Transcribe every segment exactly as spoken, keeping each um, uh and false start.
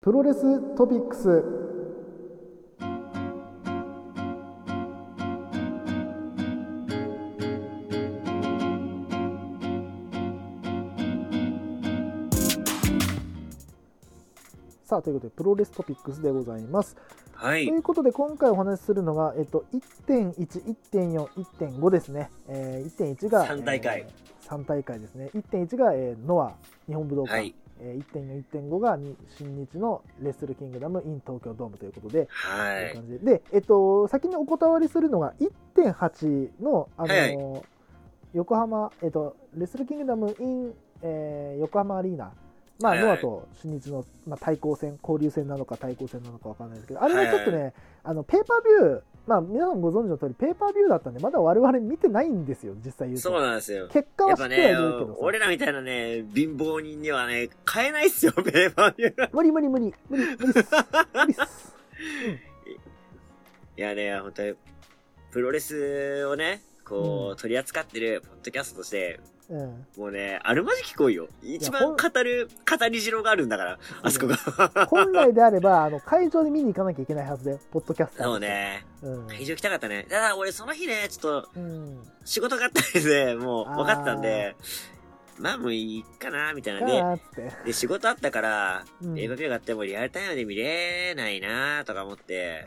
プロレストピックス。さあ、ということでプロレストピックスでございます。 はい。 ということで今回お話しするのが、えっと、いってんいち、いってんよん、いってんご ですね。えー、いってんいち がさん大会、 えー、さん大会ですね。いってんいち が、えー、ノア日本武道館、 はい。 えー、いってんよん、いってんご が新日のレッスルキングダム in 東京ドームということで、 はい。 という感じで、で、えっと、先にお断りするのが いってんはち の、あのーはいはい、 横浜、えっと、レッスルキングダム in、えー、横浜アリーナ、まあ、 はいはい、 ノアと新日の、まあ、対抗戦、交流戦なのか対抗戦なのか分かんないですけど、あれはちょっとね、はいはい、あのペーパービュー、まあ、皆さんご存知の通り、ペーパービューだったんで、まだ我々見てないんですよ、実際言うと。 そうなんですよ。 結果は知ってはいるけど、 ね、俺らみたいなね、貧乏人にはね、買えないっすよ、ペーパービュー。 無理無理無理、無理、無理っす。無理っす。うん、 いやね、本当に、プロレスをね、こう、うん、取り扱ってるポッドキャストとして、うん、もうね、あるまじき来いよ。一番語る、語り城があるんだから、あそこが。 本来であれば、あの、会場で見に行かなきゃいけないはずだよ、ポッドキャスト。 そうね、うん。会場来たかったね。ただ、俺その日ね、ちょっと、仕事があったりで、もう分かってたんで、まあもういいかな、みたいなね。で、仕事あったから、うん、エヴァビューがあってもリアルタイムで見れないなとか思って、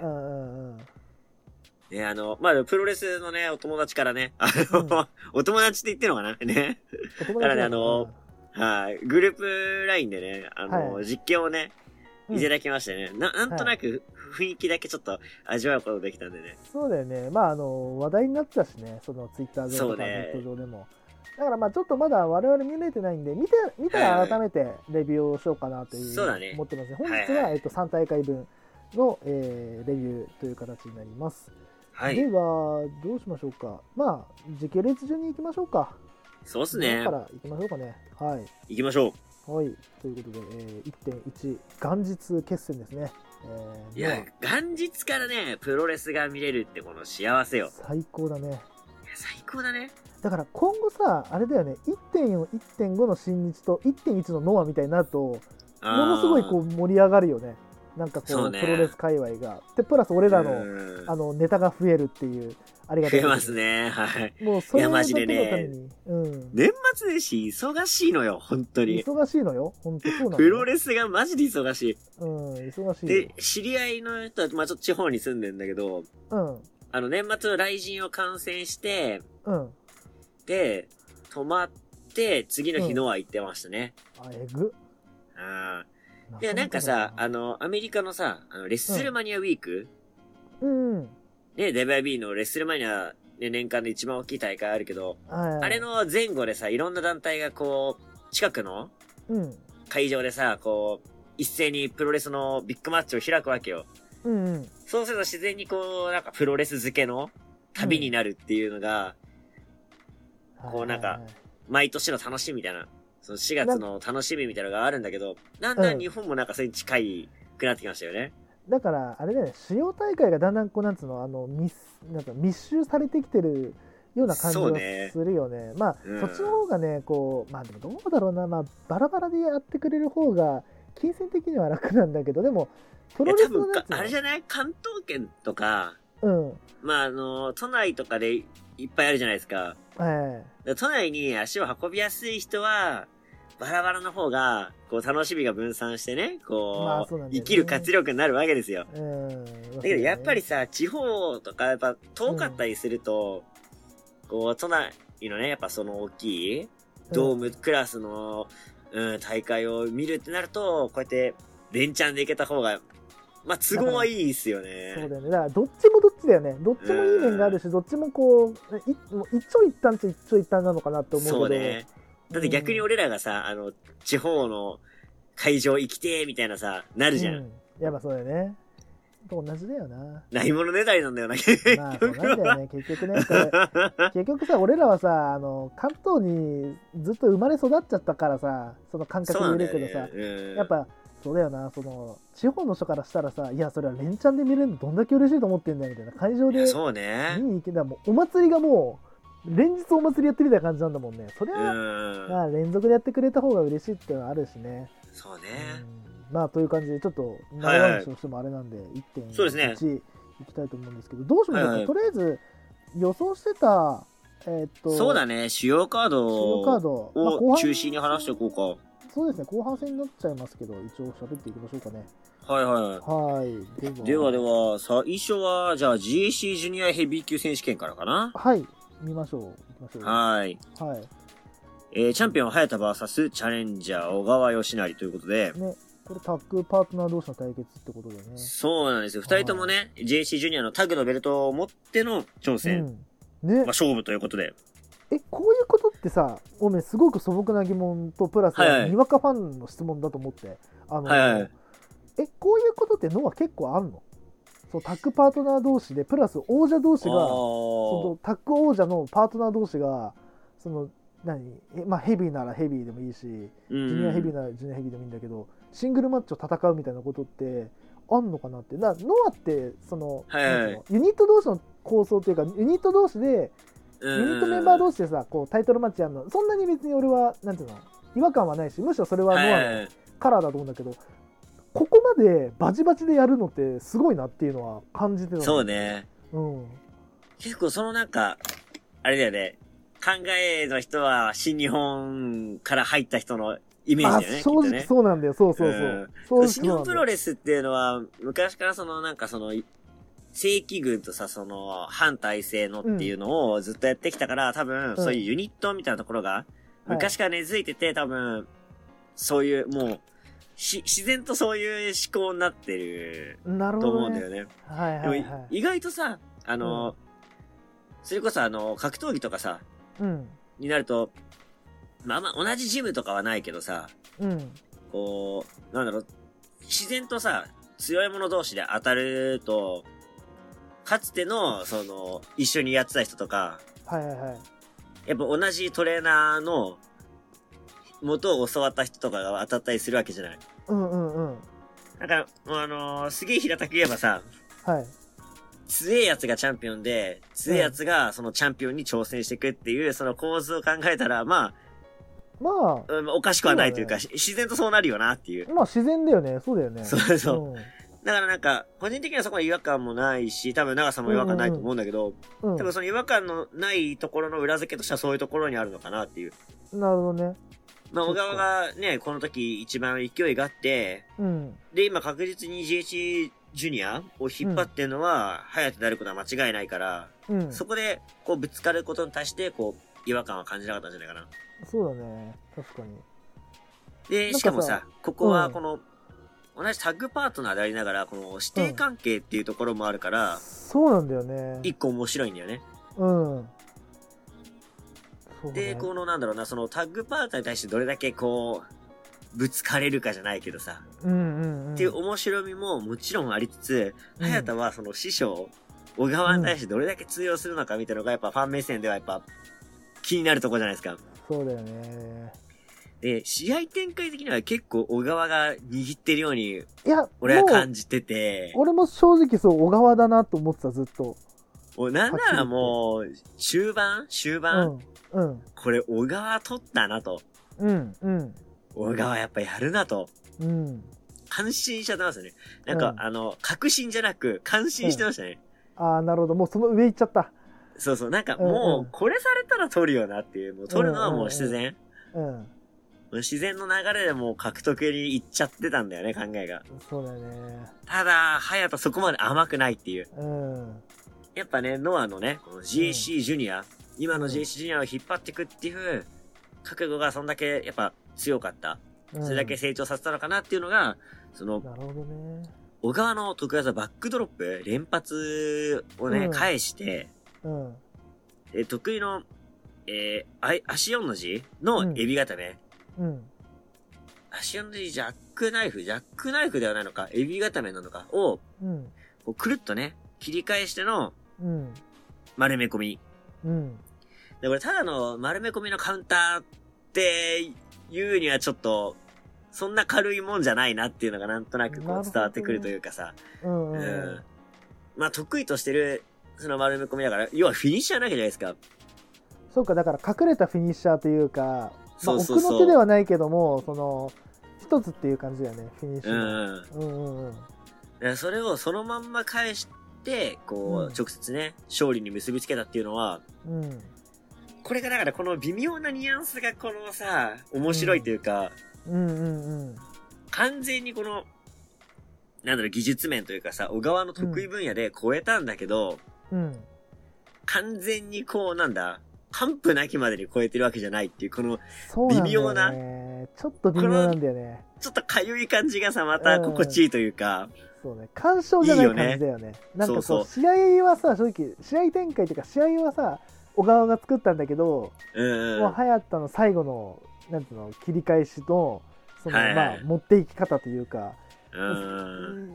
うんうんうん、ね、あの、まあ、プロレスのね、お友達からね、あの、うん、お友達って言ってるのかなね。だからね、あの、はい、グループラインでね、あの、はい、実況をね、いただきましてね、うん、な、なんとなく雰囲気だけちょっと味わうことできたんでね。 そうだよね。まあ、あの、話題になってたしね、そのツイッター上とかネット上でも。だからまあちょっとまだ我々見れてないんで、見て、見たら改めてレビューをしようかなという思ってますね。本日は、はいはい、えっと、さん大会分の、えー、レビューという形になります。はい、ではどうしましょうか。まあ時系列順に行きましょうか。 そうですね。 だから行きましょうかね。はい。 行きましょう。はい。ということで、えー、いってんいち 元日決戦ですね。 えー、いや元日からねプロレスが見れるってこの幸せよ。 最高だね。いや最高だね。 だから今後さあれだよね。いってんよん、いってんご の新日と いってんいち のノアみたいになるとものすごいこう盛り上がるよね。なんかこう、ね、プロレス界隈がでプラス俺らのあのネタが増えるっていうありがたい。 増えますね。はい。 もうそれだけのために、 いやマジでね、うん、 年末年始忙しいのよ本当に。 忙しいのよ本当そうなの、ね。 プロレスがマジで忙しい。 うん忙しい。 で知り合いの人はまあちょっと地方に住んでんだけど、うん、あの年末の雷神を観戦して、うん、で泊まって次の日ノア行ってましたね。 うん、あえぐ。 ああ。で、なんかさ、あの、アメリカのさ、あのレッスルマニアウィーク、うん。ね、デブイアイビー のレッスルマニア、ね、年間で一番大きい大会あるけど、あれの前後でさ、いろんな団体がこう、近くの会場でさ、こう、一斉にプロレスのビッグマッチを開くわけよ。うんうん、そうすると自然にこう、なんかプロレス漬けの旅になるっていうのが、うん、こうなんか、毎年の楽しみみたいな。そのしがつの楽しみみたいなのがあるんだけど、だんだん日本もなんかそれに近いくなってきましたよね。 うん、だからあれだよね、主要大会がだんだんこうなんつうのあの密なんか密集されてきてるような感じがするよね。ねまあ、うん、そっちの方がねこうまあでもどうだろうなまあバラバラでやってくれる方が金銭的には楽なんだけどでもプロレスのやつあれじゃない関東圏とか、うん、まああの都内とかでいっぱいあるじゃないですか。はい、都内に足を運びやすい人は。バラバラの方が、こう、楽しみが分散してね、こう、まあそうなんだよね、生きる活力になるわけですよ。うん。だけど、やっぱりさ、地方とか、やっぱ遠かったりすると、うん、こう、都内のね、やっぱその大きい、ドームクラスの、うん、大会を見るってなると、こうやって、連チャンで行けた方が、まあ、都合はいいですよね。 そうだよね。だから、どっちもどっちだよね。どっちもいい面があるし、どっちもこう、い一長一短っちゃ一長一短なのかなって思うけど。 そうね。だって逆に俺らがさ、あの、地方の会場行きてーみたいなさ、なるじゃん。うん、 やっぱそうだよね。同じだよな。 ないものねだりなんだよな、 まあ、そうなんだよね。結局ね、結局さ、俺らはさ、あの、関東にずっと生まれ育っちゃったからさ、その感覚で見るけどさ、ねうん、やっぱ、そうだよな、その、地方の人からしたらさ、いや、それは連チャンで見れるのどんだけ嬉しいと思ってんだよ、みたいな。会場で見に行けたら、もうお祭りがもう、連日お祭りやってるみたいな感じなんだもんね。そりゃ、まあ、連続でやってくれた方が嬉しいっていうのはあるしね。 そうね。 まあという感じでちょっと長話としてもあれなんで、はいはい、いってんいち いきたいと思うんですけど、どうしましょうか、はいはい、とりあえず予想してたえー、っとそうだね、主要カードを中心に話しておこうか。 そうですね、後半戦になっちゃいますけど、一応喋っていきましょうかね。 はいはい。 はい。 ではでは、最初は、じゃあ ジーエーシー ジュニアヘビー級選手権からかな。 はい。見ましょう。行きましょう。 はい。 はいえー、チャンピオン、早田 ブイエス チャレンジャー、小川義成ということで。 ね。これタッグパートナー同士の対決ってことでね。 そうなんですよ。二人ともね、ジェーエーシー ジュニアのタッグのベルトを持っての挑戦。うん、ね。まあ、勝負ということで。 え、こういうことってさ、ごめん、すごく素朴な疑問と、プラス、にわかファンの質問だと思って。あの、はいはい、え、こういうことってのは結構あんの？そう、タッグパートナー同士で、プラス王者同士が、そのタッグ王者のパートナー同士が、その、何え、まあ、ヘビーならヘビーでもいいし、ジュニアヘビーならジュニアヘビーでもいいんだけど、シングルマッチを戦うみたいなことってあんのかなって。なノアって、その、はいはい、ユニット同士の構想というか、ユニット同士で、ユニットメンバー同士でさ、こうタイトルマッチやるの、そんなに別に俺は、なんていうの、違和感はないし、むしろそれはノアのカラーだと思うんだけど、ここまでバチバチでやるのってすごいなっていうのは感じてる。 そうね。 うん。 結構そのなんか、あれだよね、考えの人は新日本から入った人のイメージだよね。 正直そうなんだよ。そうそうそう。 そう、新日本プロレスっていうのは、昔からそのなんかその、正規軍とさ、その、反体制のっていうのをずっとやってきたから、うん、多分、そういうユニットみたいなところが、昔から根付いてて、多分、そういう、もう、し、自然とそういう思考になってると思うんだよね。 はいはいはい。 でも意外とさ、あの、うん、それこそあの、格闘技とかさ、 うん、 になると、まあまあ同じジムとかはないけどさ、 うん、 こう、なんだろう、自然とさ、強い者同士で当たると、かつての、その、一緒にやってた人とか、 はいはいはい。 やっぱ同じトレーナーの、元を教わった人とかが当たったりするわけじゃない。 うんうんうん。 なんか、あのー、すげえ平たく言えばさ、 はい。 強えやつがチャンピオンで、強えやつがそのチャンピオンに挑戦していくっていう、その構図を考えたら、まあ、 まあ、 うん、おかしくはないというか、ね、自然とそうなるよなっていう。 まあ自然だよね、そうだよね。 そうそう。うん、だからなんか、個人的にはそこは違和感もないし、多分長さも違和感ないと思うんだけど、うんうん、多分その違和感のないところの裏付けとしてはそういうところにあるのかなっていう。 なるほどね。 まあ、小川がね、この時一番勢いがあって、 うん、 で、今確実に ジェーエーシー ジュニアを引っ張ってるのは、隼人であることは間違いないから、うん、そこで、こう、ぶつかることに対して、こう、違和感は感じなかったんじゃないかな。 そうだね。確かに。 で、しかもさ、ここは、この、うん、同じタッグパートナーでありながら、この師弟関係っていうところもあるから、うん、 そうなんだよね。 一個面白いんだよね。 うん。 で、このなんだろうな、そのタッグパートナーに対してどれだけこう、ぶつかれるかじゃないけどさ、 うんうんうん、 っていう面白みももちろんありつつ、早田はその師匠、小川に対してどれだけ通用するのかみたいなのがやっぱファン目線ではやっぱ気になるところじゃないですか。 そうだよね。 で、試合展開的には結構小川が握ってるように、いや、俺は感じてて。 俺も正直そう、小川だなと思ってた、ずっと。 お、なんならもう、終盤終盤、 うん、うん。 これ小川取ったなと。 うん、うん。 小川やっぱやるなと。 うん。 感心しちゃってますね。なんか、うん、あの、確信じゃなく、感心してましたね。 うん、ああ、なるほど。もうその上行っちゃった。 そうそう。なんかもう、これされたら取るよなっていう。もう取るのはもう自然。 うん。うん自然の流れでもう獲得に行っちゃってたんだよね、考えが。 そうだよね。 ただ、隼人そこまで甘くないっていう。 うん。 やっぱね、ノアのね、この ジェーシー ジュニア、うん、今の ジェーシー ジュニアを引っ張っていくっていう覚悟がそんだけやっぱ強かった。うん、それだけ成長させたのかなっていうのが、その、 なるほどね。 小川の得技バックドロップ、連発をね、うん、返して、 うん、 で得意の、えー、足よんの字のエビ固め。 うん。 足よんの字ジャックナイフ、ジャックナイフではないのか、エビ固めなのかを、 うん、 こうくるっとね、切り返しての、 うん、 丸め込み。 うん。 で、これただの丸め込みのカウンターって言うにはちょっと、そんな軽いもんじゃないなっていうのがなんとなくこう伝わってくるというかさ。 うんうんうんうん、まあ得意としてる、その丸め込みだから、要はフィニッシャーなわけじゃないですか。 そうか、だから隠れたフィニッシャーというか、まあ、奥の手ではないけども、その、 一つっていう感じだよね、フィニッシュの。うん。うんうんうん。それをそのまんま返して、こう、うん、直接ね、勝利に結びつけたっていうのは、うん。これがだからこの微妙なニュアンスがこのさ、面白いというか、うん、うんうんうん。完全にこの、なんだろう、技術面というかさ、小川の得意分野で超えたんだけど、うん。完全にこう、なんだ、完膚なきまでに超えてるわけじゃないっていう、この、微妙な、 ね、ちょっと微妙なんだよね。 ちょっとかゆい感じがさ、また心地いいというか、 うん、そうね、干渉じゃない感じだよね。いいよね。なんかこう、そうそう試合はさ、正直、試合展開というか、試合はさ、小川が作ったんだけど、うん、もう早田の最後の、なんていうの、切り返しと、その、はいはい、まあ、持っていき方というか、うん、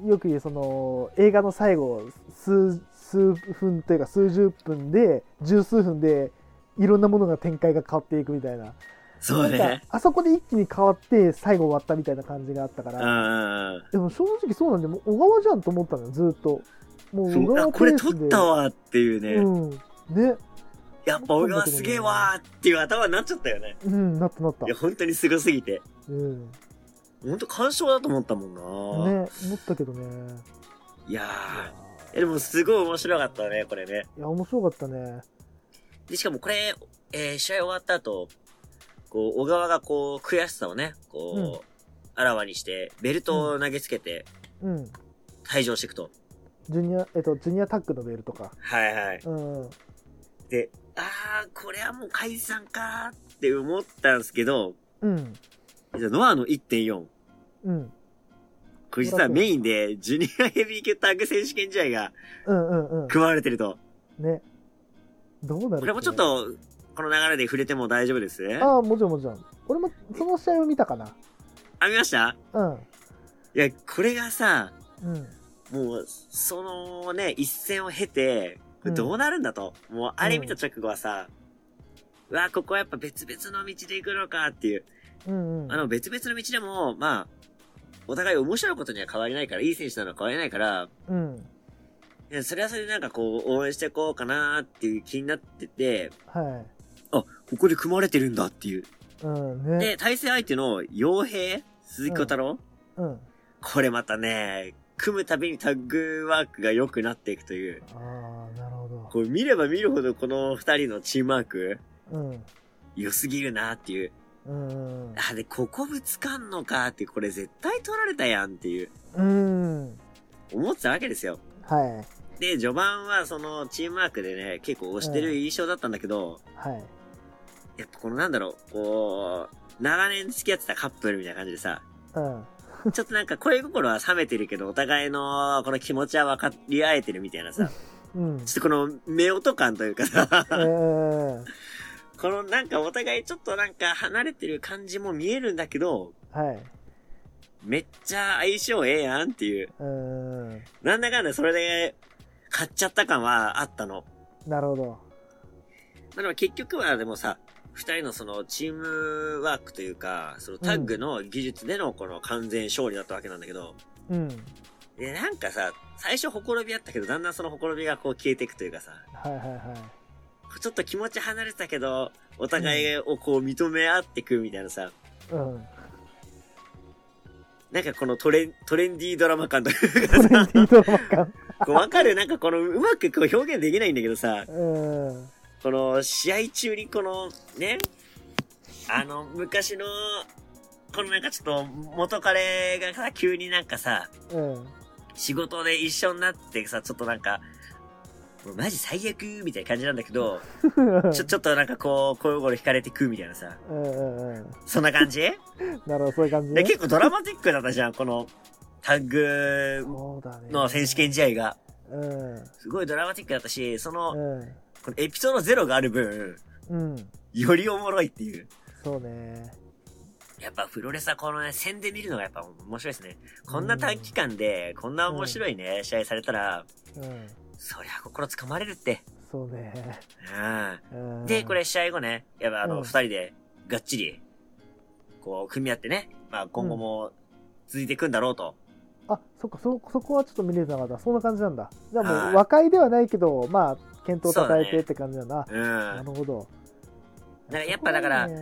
よく言うその映画の最後数数分というか数十分で十数分でいろんなものが展開が変わっていくみたいな、 そうね、 なんかあそこで一気に変わって最後終わったみたいな感じがあったから、でも正直そうなんでもう小川じゃんと思ったのよずっと。もう小川これ取ったわっていうね、うん、 ね、 やっぱ小川すげえわーっていう頭になっちゃったよね。 うん、なったなった。 いや本当にすごすぎて、うん、ほんと干渉だと思ったもんな。 ね、思ったけどね。 いやー、でもすごい面白かったね、これね。 いや、面白かったね。 で、しかもこれ、えー、試合終わった後、こう、小川がこう、悔しさをね、こう、うん、あらわにして、ベルトを投げつけて、うん。退場していくと。 ジュニア、えっと、ジュニアタッグのベルトか。 はいはい。うん。で、あー、これはもう解散かーって思ったんですけど、うん。ノアの いってんよん。うん。これ実はメインで、ジュニアヘビー級タッグ選手権試合が、うんうんうん。組まれてると。 ね。どうなる、ね、 これもちょっと、この流れで触れても大丈夫ですね。 ああ、もちろんもちろん。俺もその試合を見たかな。 あ、見ました？うん。いや、これがさ、うん。もう、そのね、一戦を経て、どうなるんだと。うん、もう、あれ見た直後はさ、うん、うわ、ここはやっぱ別々の道で行くのかっていう。うんうん、あの、別々の道でも、まあ、お互い面白いことには変わりないから、いい選手なのは変わりないから、うん。いや、それはそれでなんかこう、応援していこうかなーっていう気になってて、はい。あ、ここで組まれてるんだっていう。うんね。で、対戦相手の傭兵鈴木小太郎、うん、うん。これまたね、組むたびにタッグワークが良くなっていくという。 ああ、なるほど。 これ見れば見るほどこの二人のチームワーク、うん。良すぎるなっていう。うん。あ、で、ここぶつかんのかって、これ絶対取られたやんっていう。うん。思ってたわけですよ。はい。で、序盤はそのチームワークでね、結構押してる印象だったんだけど、うん、はい。やっぱこのなんだろう、こう、長年付き合ってたカップルみたいな感じでさ、うん。ちょっとなんか恋心は冷めてるけど、お互いのこの気持ちは分かり合えてるみたいなさ、うん。ちょっとこの夫婦感というかさ、えーこのなんかお互いちょっとなんか離れてる感じも見えるんだけど、はい。めっちゃ相性ええやんっていう。うーん。なんだかんだそれで買っちゃった感はあったの。 なるほど。 まあでも結局はでもさ、二人のそのチームワークというか、そのタッグの技術でのこの完全勝利だったわけなんだけど、うん。で、なんかさ、最初ほころびあったけど、だんだんそのほころびがこう消えていくというかさ、はいはいはい。ちょっと気持ち離れてたけど、お互いをこう認め合ってくみたいなさ。うん。なんかこのトレン、トレンディードラマ感というかさ。トレンディードラマ感こうわかるなんかこのうまくこう表現できないんだけどさ。うん。この試合中にこのね、あの昔の、このなんかちょっと元彼がさ、急になんかさ、うん。仕事で一緒になってさ、ちょっとなんか、もうマジ最悪みたいな感じなんだけど、ちょ、ちょっとなんかこう、恋心惹かれてくみたいなさ。うんうんうん。そんな感じなるほど、そういう感じね。 で、結構ドラマティックだったじゃん、この、タッグの選手権試合が。うん。すごいドラマティックだったし、その、うん、このエピソードゼロがある分、うん。よりおもろいっていう。 そうね。 やっぱプロレスはこのね、線で見るのがやっぱ面白いですね。こんな短期間で、こんな面白いね、うん、試合されたら、うん。そりゃ心つかまれるって。 そうね。 うん。で、これ試合後ね、やっぱあの、二、うん、人でがっちり、こう、組み合ってね、まあ今後も続いていくんだろうと。 うん、あ、そっか、そ、そこはちょっと見れてなかった。そんな感じなんだ。じゃあもう和解ではないけど、まあ、検討を叩いてって感じなんだ。う、ね、うん。なるほど。 だからやっぱだから、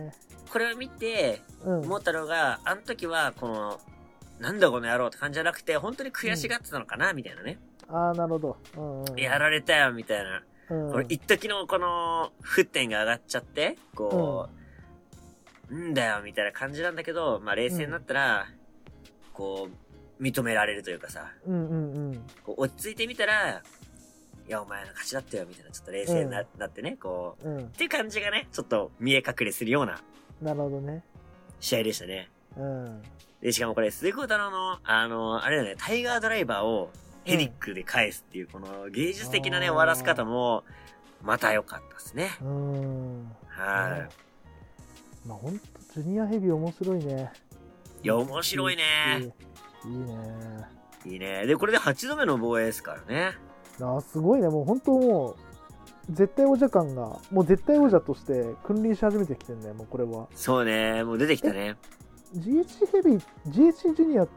これを見て、思ったのが、うん、あの時は、この、なんだこの野郎って感じじゃなくて、本当に悔しがってたのかな、うん、みたいなね。 ああ、なるほど、うんうん。やられたよ、みたいな。うん、これ、一時のこの、沸点が上がっちゃって、こう、うん、んだよ、みたいな感じなんだけど、まあ、冷静になったら、うん、こう、認められるというかさ、 うんうんうん、 こう落ち着いてみたら、いや、お前の勝ちだったよ、みたいな、ちょっと冷静にな、うん、なってね、こう、うん、っていう感じがね、ちょっと見え隠れするような、 なるほどね。 試合でしたね。 うん。 で、しかもこれ、鈴木小太郎の、あの、あれだね、タイガードライバーをヘディックで返すっていう、この芸術的なね、終わらせ方も、また良かったですね。 うん。 はい。 まあ、ほんと、ジュニアヘビー面白いね。 いや、面白いね。 いいね。 いいね。で、これではちどめの防衛ですからね。 あ、すごいね。もう本当もう、絶対王者感が、もう絶対王者として君臨し始めてきてるね、もうこれは。 そうね。もう出てきたね。 ジーエイチシー ヘビー、ジーエイチシー ジュニアって、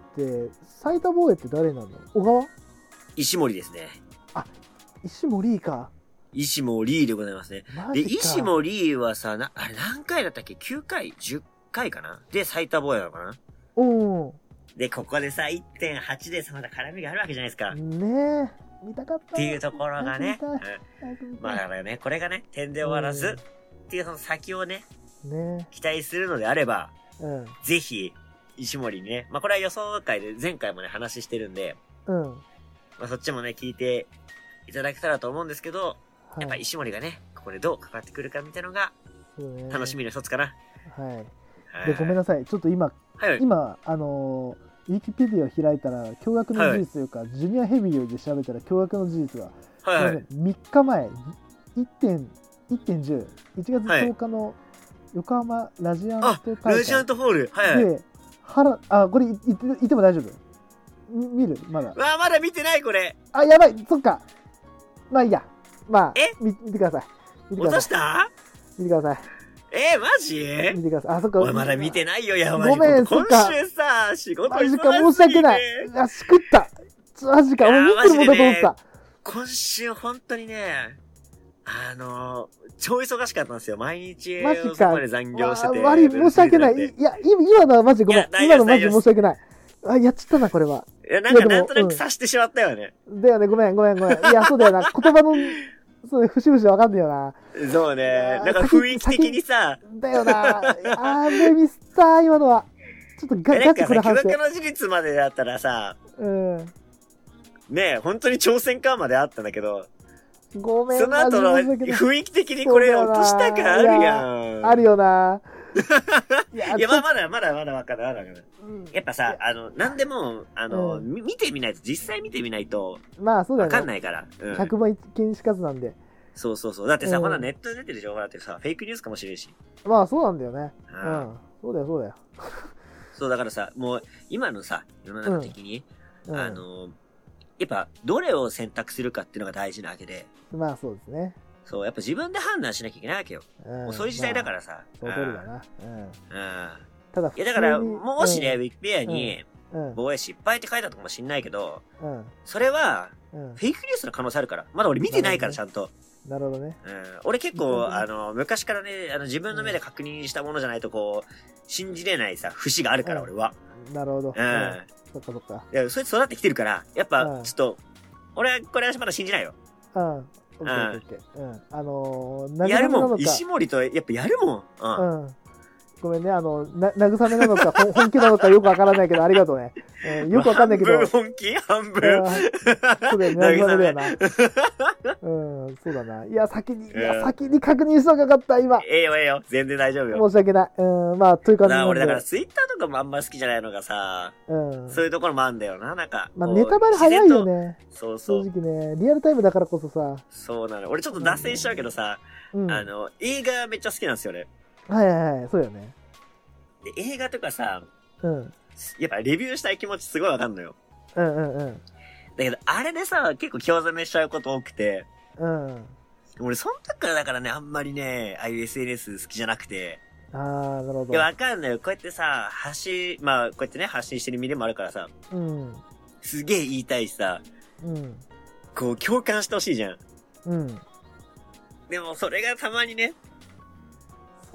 最多防衛って誰なんだろう？小川？ 石森ですね。 あ、石森か。 石森でございますね。で、石森はさ、な、あれ何回だったっけ ?きゅう 回 ?じゅっ 回かなで、最多防衛なのかな。 おー。 で、ここでさ、いってんはち でさ、まだ絡みがあるわけじゃないですか。 ねえ。見たかった。 っていうところがね。うん、まあだからね、これがね、点で終わらず、っていうその先をね、 ね期待するのであれば、 うん、 ぜひ、石森にね、まあこれは予想会で前回もね、話してるんで、 うん。 まあそっちもね、聞いていただけたらと思うんですけど、はい、やっぱ石森がね、ここでどう関わってくるかみたいなのが、楽しみの一つかな。 はい。で、ごめんなさい。ちょっと今、はいはい、今、あのー、ウィキペディアを開いたら、驚愕の事実というか、はい、ジュニアヘビーで調べたら驚愕の事実が、はいはい、みっかまえ、いってんじゅう、いちがつとおかの横浜ラジアント大会、 ラジアントホール、はいはい、 で、原、あ、これ言って、言っても大丈夫？見る？まだ。 わあ、まだ見てないこれ。 あ、やばい、そっか。まあいいや。まあ、 え見てください。 見てください。落とした？ 見てください。 えー、マジ？ 見てください。あ、そっか。 俺まだ見てないよ、やばい。 ごめん、そっか。 今週さ、仕事忙しい。 マジか、申し訳ない。あ、しくった。マジか、俺見てるもんだと思った。 今週本当にね、あのー、超忙しかったんですよ。毎日、 マジか。 そこまで残業してて。 悪い、申し訳ない。いや、今のはマジごめん。今のマジ申し訳ない。あ、やっちゃったな、これは。 いや、なんかなんとなく察してしまったよね。 うん、だよね、ごめん、ごめん、ごめん。いや、そうだよな。言葉の、そうね、節々わかんねえよな。 そうね。なんか雰囲気的にさ。 だよな。あー、ミスったー、今のは。ちょっとガガチこれ反省。 疑惑の事実までだったらさ、 うん。 ねえ、本当に挑戦感まであったんだけど。 ごめん。 その後の雰囲気的にこれ落とした感あるやん。 あるよな。 いや、いやまあまだまだまだわかるわかる。やっぱさ、あの、なんでも、あの、うん、見てみないと、実際見てみないと、 まあそうだね。 わかんないから。 うん、ひゃくばい禁止かずなんで。 そうそうそう。だってさ、うん、こんなネットで出てる情報だってさ、フェイクニュースかもしれんし。 まあそうなんだよね。うん。そうだよ、そうだよ。 そう、だからさ、もう、今のさ、世の中的に、うん、あの、やっぱ、どれを選択するかっていうのが大事なわけで。 まあそうですね。 そう、やっぱ自分で判断しなきゃいけないわけよ。うん、もうそういう時代だからさ。 まあ、その通りだな。うん。うん。 ただ、いやだから、もしね、うん、ウィキペディアに、防衛失敗って書いたとかもしんないけど、うん、それは、フェイクニュースの可能性あるから。まだ俺見てないから、ちゃんと。 なるほどね。 うん。俺結構、あの、昔からね、あの、自分の目で確認したものじゃないと、こう、信じれないさ、節があるから、俺は。 なるほど。 うん。 そっかそっか。 いや、そいつ育ってきてるから、やっぱ、ちょっと、俺は、これはまだ信じないよ。 うん。オッケーオッケー。うん。あのー、 やるもん。石森と、やっぱやるもん。うん。 うん。ごめんね、あの、な、慰めなのか、本気なのかよくわからないけど、ありがとうね。うん、よくわかんないけど。 半分本気半分。 そうだよね、慰めだよな。うん、そうだな。いや、先に、いや、先に確認しとかよかった、今。 ええよ、ええよ。全然大丈夫よ。 申し訳ない。うん、まあ、という感じなんで。 俺だから、ツイッターとかもあんま好きじゃないのがさ、うん。そういうところもあるんだよな、なんか。 まあ、ネタバレ早いよね。 そうそう。 正直ね、リアルタイムだからこそさ。 そうなの。俺ちょっと脱線しちゃうけどさ、あの、映画めっちゃ好きなんですよね。 はいはいはい、そうよね。 で、映画とかさ、 うん。 やっぱレビューしたい気持ちすごいわかんのよ。 うんうんうん。 だけど、あれでさ、結構興ざめしちゃうこと多くて。 うん。 俺、その時からだからね、あんまりね、ああいう エスエヌエス 好きじゃなくて。 あー、なるほど。 いや、わかんないよ。こうやってさ、発信、まあ、こうやってね、発信してる身でもあるからさ。 うん。 すげえ言いたいしさ。 うん。 こう、共感してほしいじゃん。 うん。 でも、それがたまにね、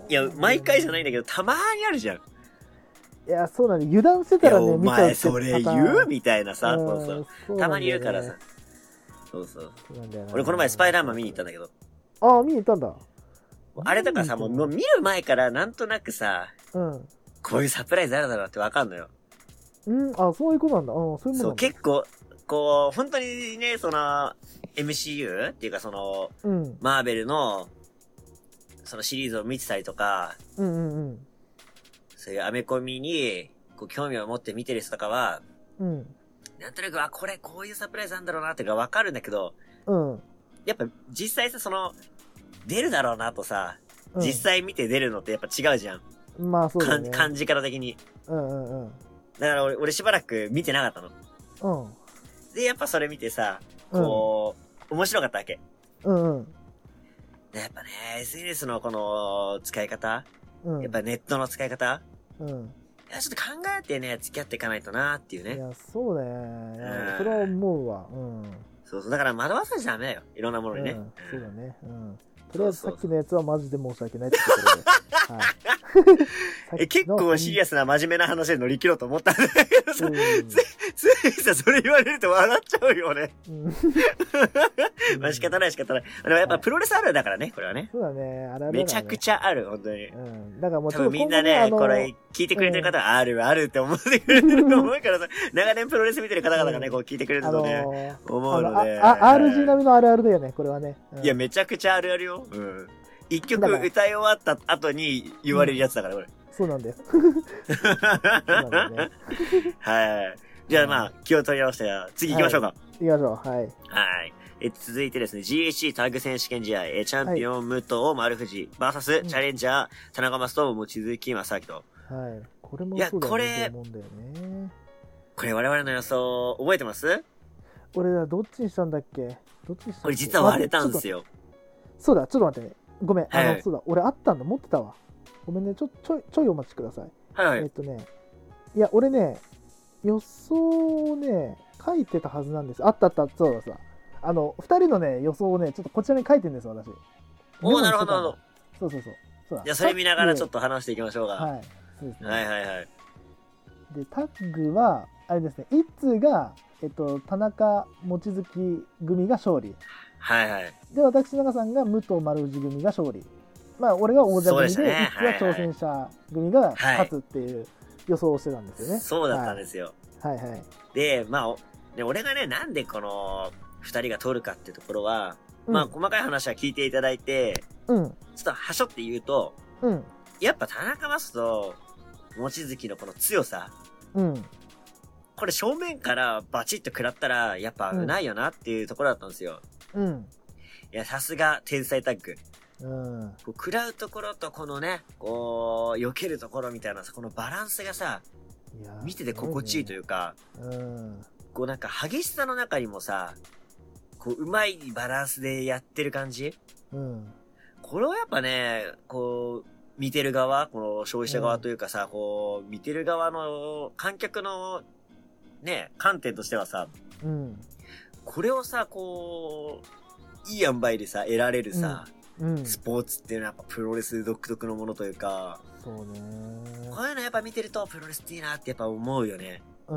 いや、毎回じゃないんだけど、たまーにあるじゃん。 いや、そうなんだ。油断してたらね、 見ちゃうって。お前、それ言うみたいなさ、そうそう。そうたまにいるからさ。そうそう。俺この前スパイダーマン見に行ったんだけど。 ああ、見に行ったんだ。 あれとかさ、もう、もう見る前からなんとなくさ、うん。こういうサプライズあるだろうってわかんのよ。 うん、あ、そういうことなんだ。うん、そういうもんなんだ。そう、 結構、こう、本当にね、その、エムシーユー っていうかその、うん、マーベルの、そのシリーズを見てたりとか、うんうんうん。そういうアメコミに、こう、興味を持って見てる人とかは、うん。なんとなく、あ、これ、こういうサプライズなんだろうなっていうかわかるんだけど、うん。やっぱ、実際さ、その、出るだろうなとさ、うん、実際見て出るのってやっぱ違うじゃん。 まあそうだね。 感じ方的に。うんうんうん。だから俺、俺しばらく見てなかったの。うん。で、やっぱそれ見てさ、こう、うん、面白かったわけ。うんうん。やっぱね、エスエヌエス のこの使い方、うん、やっぱネットの使い方、うん。いや、ちょっと考えてね、付き合っていかないとなっていうね。 いや、そうだよね。いや、それは思うわ。うん。 そうそう。だから惑わさじゃダメだよ。いろんなものにね。 うん、そうだね。うん。とりあえずさっきのやつはマジで申し訳ないってところで。はい、 え結構シリアスな真面目な話で乗り切ろうと思ったんだけどさ、うん、つついさ、それ言われると笑っちゃうよね。うん、まあ仕方ない仕方ない。でもやっぱプロレスあるだからね、これはね。 そうだね、あるある、ね。 めちゃくちゃある、本当に。うん。だからもう多分みんなね、これ聞いてくれてる方はあるあるって思ってくれてると思うからさ、長年プロレス見てる方々がね、こう聞いてくれるとね、思うので。 あ、アールジー 並みのあるあるだよね、これはね。 いや、めちゃくちゃあるあるよ。うん。一曲歌い終わった後に言われるやつだから、これ。 そうなんだよ。そうなんだね。 はい。じゃあまあ、気を取り直して、次行きましょうか。 行きましょう。はい。 はい。え、続いてですね、ジーエイチシー タッグ選手権試合、え、チャンピオン、武藤、丸藤、バーサス、チャレンジャー、田中マスと、望月正明と。 はい。これもそうだよね。いや、これ、 これ我々の予想、覚えてます？ 俺らどっちにしたんだっけ？どっちにしたんだっけ？ これ実は割れたんですよ。 そうだ、ちょっと待ってね。ごめん、あの、はい、そうだ、俺あったんだ、持ってたわ。ごめんね、ちょ、ちょい、ちょいお待ちください。 はい、はい。 えっとね、いや、俺ね、予想をね、書いてたはずなんです。あったあった、そうださ。あの、二人のね、予想をね、ちょっとこちらに書いてるんです、私。 おー、なるほど、なるほど。 そうそうそう。そうだ。 じゃあ、それ見ながらちょっと話していきましょうか。 はい。そうですね。 はいはいはい。 で、タッグは、あれですね、一通が、えっと、田中、望月組が勝利。 はいはい。 で、私、長さんが武藤丸藤組が勝利。まあ、俺が王者組で、ね、一つは挑戦者組が勝つっていう予想をしてたんですよね。はい、 そうだったんですよ。 はい、はい、はい。 で、まあ、で俺がね、なんでこの二人が取るかってところは、うん、まあ、細かい話は聞いていただいて、うん。ちょっとはしょって言うと、うん。やっぱ田中マスと望月のこの強さ、うん。これ正面からバチッと食らったら、やっぱ危ないよなっていうところだったんですよ。うん。いや、さすが天才タッグ。うん。こう食らうところとこのね、こう、避けるところみたいなさ、このバランスがさ、いや見てて心地いいというか、ね、うん。こうなんか激しさの中にもさ、こう、うまいバランスでやってる感じ。うん。これはやっぱね、こう、見てる側、この消費者側というかさ、うん、こう、見てる側の観客のね、観点としてはさ、うん。これをさ、こう、いい塩梅でさ、得られるさ、うんうん、スポーツっていうのはやっぱプロレス独特のものというか、 そうね。 こういうのやっぱ見てるとプロレスっていいなってやっぱ思うよね。うん。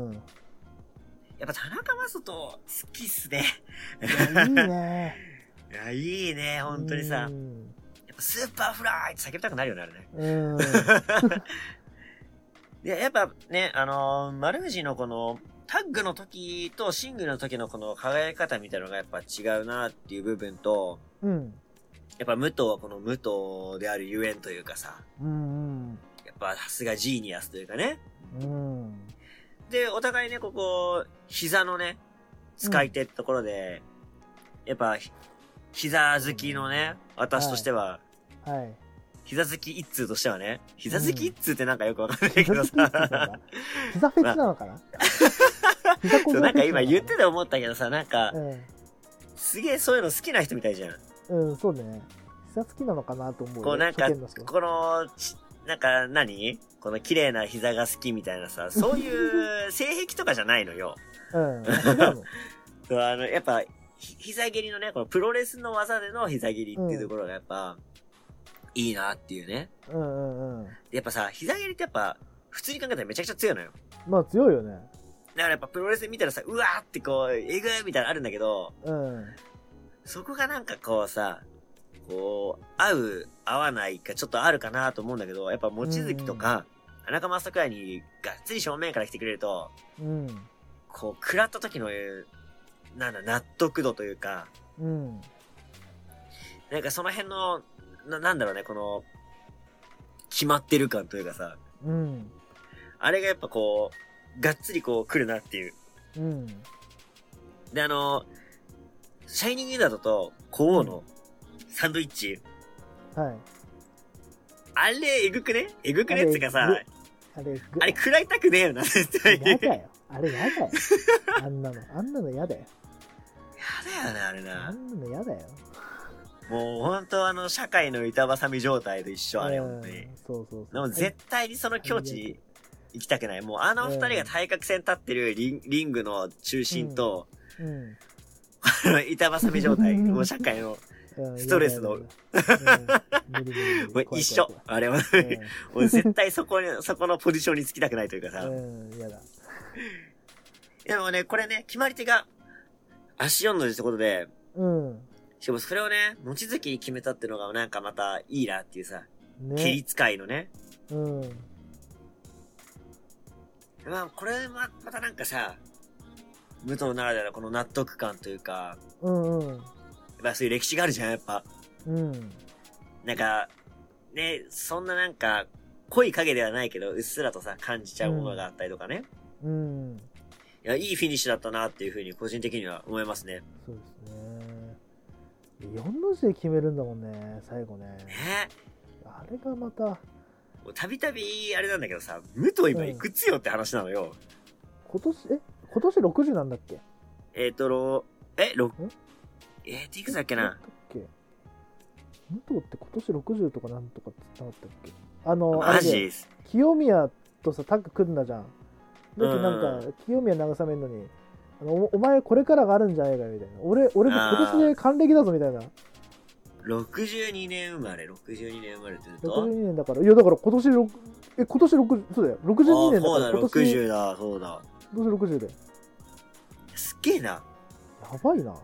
やっぱ田中マサト好きっすね。 いや、いいね。 いや、いいね、本当にさ。やっぱスーパーフライって叫びたくなるよね、あれね。うん。いや、やっぱね、あのー、丸藤のこの、タッグの時とシングルの時のこの輝き方みたいなのがやっぱ違うなっていう部分と、うん。やっぱ武藤はこの武藤であるゆえんというかさ、うんうん、やっぱさすがジーニアスというかね。うん。で、お互いね、ここ、膝のね、使い手ってところで、うん、やっぱ、膝好きのね、私としては、はい。はい、膝好き一通としてはね、膝好き一通ってなんかよくわかんないけどさ。 膝フェチなのかな、まあ、膝そう、なんか今言ってて思ったけどさ、なんか、うん、すげえそういうの好きな人みたいじゃん。 うん、そうね。膝好きなのかなと思う。 こうなんか、この、なんか何この綺麗な膝が好きみたいなさ、そういう性癖とかじゃないのよ。うん。そう、あの、やっぱ、膝蹴りのね、このプロレスの技での膝蹴りっていうところがやっぱ、 いいなっていうね。 うんうんうん。 やっぱさ、膝蹴りってやっぱ、普通に考えたらめちゃくちゃ強いのよ。 まあ強いよね。 だからやっぱプロレス見たらさ、うわーってこう、えぐーみたいなのあるんだけど、 うん。 そこがなんかこうさ、こう、合う、合わないかちょっとあるかなと思うんだけど、やっぱ望月とか、穴川マスターくらいにがっつり正面から来てくれると、 うん。 こう、食らった時の、なんだ、納得度というか、 うん。 なんかその辺の、な、なんだろうね、この、決まってる感というかさ、 うん。 あれがやっぱこう、がっつりこう来るなっていう。 うん。 で、あの、シャイニングイダートとコウのサンドイッチ。 はい。 あれ、えぐくねえぐくねってかさ、 あれ、 あれ食らいたくねえよな、絶対に。 やだよ。あれやだよ。あんなの、あんなのやだよ。 やだよね、あれな。 あんなのやだよ。 もうほんとあの、社会の板挟み状態と一緒、あれ、ほんとに。 そうそうそう。 でも絶対にその境地に行きたくない。もうあの二人が対角線立ってるリンリングの中心と、うん。あの、板挟み状態。もう社会のストレスの。一緒。あれは、もう絶対そこに、そこのポジションにつきたくないというかさ。 うん、やだ。 でもね、これね、決まり手が、足四の字ってことで、うん。しかもそれをね、望月に決めたっていうのがなんかまたいいなっていうさ、ね、蹴り使いのね。うん。まあ、これま、またなんかさ、武藤ならではのこの納得感というか、うんうん。やっぱそういう歴史があるじゃん、やっぱ。うん。なんか、ね、そんななんか、濃い影ではないけど、うっすらとさ、感じちゃうものがあったりとかね。うん。うん、いや、いいフィニッシュだったなっていうふうに個人的には思いますね。 そうですね。よんの字で決めるんだもんね、最後ね。ね。あれがまた。 たびたびあれなんだけどさ、武藤今いくつよって話なのよ。 うん、今年、え今年ろくじゅうなんだっけ？ えっ、ー、と、ろ、え、ろ、えー、っていくつだっけな。 武藤って今年ろくじゅうとかなんとかって言ったっけ？あの、 マジです。 清宮とさ、タッグ組んだじゃん。だってなんか、清宮慰めんのに、あのお、お前これからがあるんじゃないかみたいな。俺、俺も今年で還暦だぞみたいな。 ろくじゅうにねん生まれ、ろくじゅうにねん生まれって言うとろくじゅうにねんだから、いやだから今年ろく、え、今年ろく、そうだよ。ろくじゅうにねんだから。 そうだ、ろくじゅうだ、そうだ。 今年ろくじゅうだよ。 すっげえな。 やばいな。い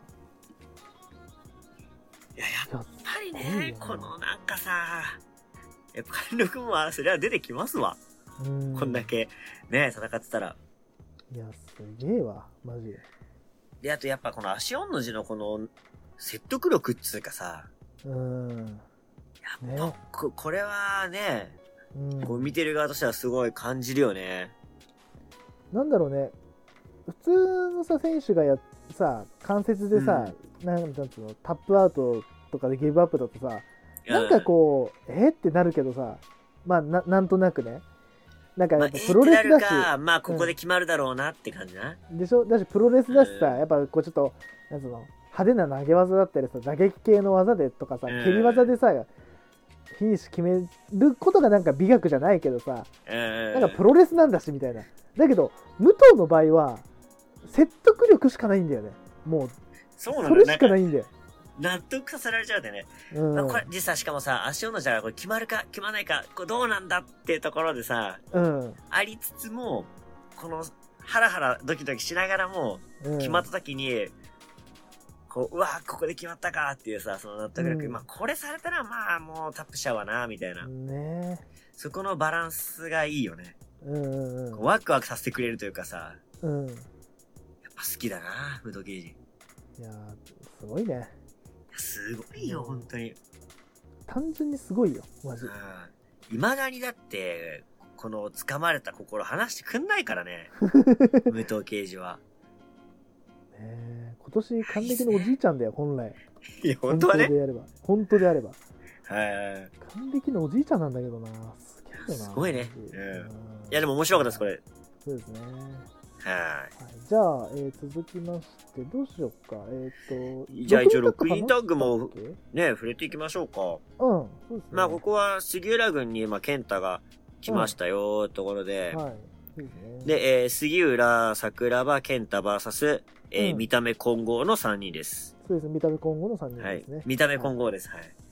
や、やっぱりね、このなんかさ、やっぱ貫禄もそれは出てきますわ。うんこんだけね、戦ってたら。 いや、すげえわ、マジで。 で、あとやっぱこの足四の字のこの説得力っつうかさ、うん。やっぱ、ね、こ, これはね、うん、こう見てる側としてはすごい感じるよね。 なんだろうね、普通のさ、選手がやさ、関節でさ、うん、なんつうの、タップアウトとかでギブアップだとさ、なんかこう、えってなるけどさ、まあな、なんとなくね。なんかやっぱプロレスだし。 まあ、まあ、ここで決まるだろうなって感じな。 うん、でしょだし、プロレスだしさ、うん、やっぱこうちょっと、なんつうの、派手な投げ技だったりさ、打撃系の技でとかさ、うん、蹴り技でさ、フィニッシュ決めることがなんか美学じゃないけどさ、うん、なんかプロレスなんだしみたいな。だけど、武藤の場合は、説得力しかないんだよね。もう、 そうなのそれしかないんだよ。 納得させられちゃうでね。うん、まあ、これ実際しかもさ、足尾のじゃこれ決まるか決まらないか、これどうなんだっていうところでさ、うん、ありつつも、このハラハラドキドキしながらも、うん、決まった時に、こう、うわここで決まったかっていうさ、その納得力、うん、まあこれされたらまあもうタップしちゃうわな、みたいな。ね、そこのバランスがいいよね。うんうんうん、ワクワクさせてくれるというかさ、うん、やっぱ好きだな、武藤刑事。 いやー、すごいね。 すごいよ、本当に。 単純にすごいよ、マジ。 いまだにだって、この掴まれた心話してくんないからね。武藤刑事は。 ね、今年還暦のおじいちゃんだよ、本来。 いや、本当はね。 本当であれば。本当であれば。 はい。 還暦のおじいちゃんなんだけどな。すげえな。 すごいね。うん。いや、でも面白かったです、これ。 そうですね。 はい、 はい。じゃあ、えー、続きまして、どうしようか。えっ、ー、と、 じゃあ一応ろくにんタッグもね、触れていきましょうか。 うん、そうですね。 まあ、ここは杉浦軍に、まあ、健太が来ましたよ、ところで。 はい。そうですね。 で、えー、杉浦、桜庭、健太 ブイエス、えーうん、見た目混合のさんにんです。 そうですね、見た目混合のさんにんですね。 はい。見た目混合です、はい。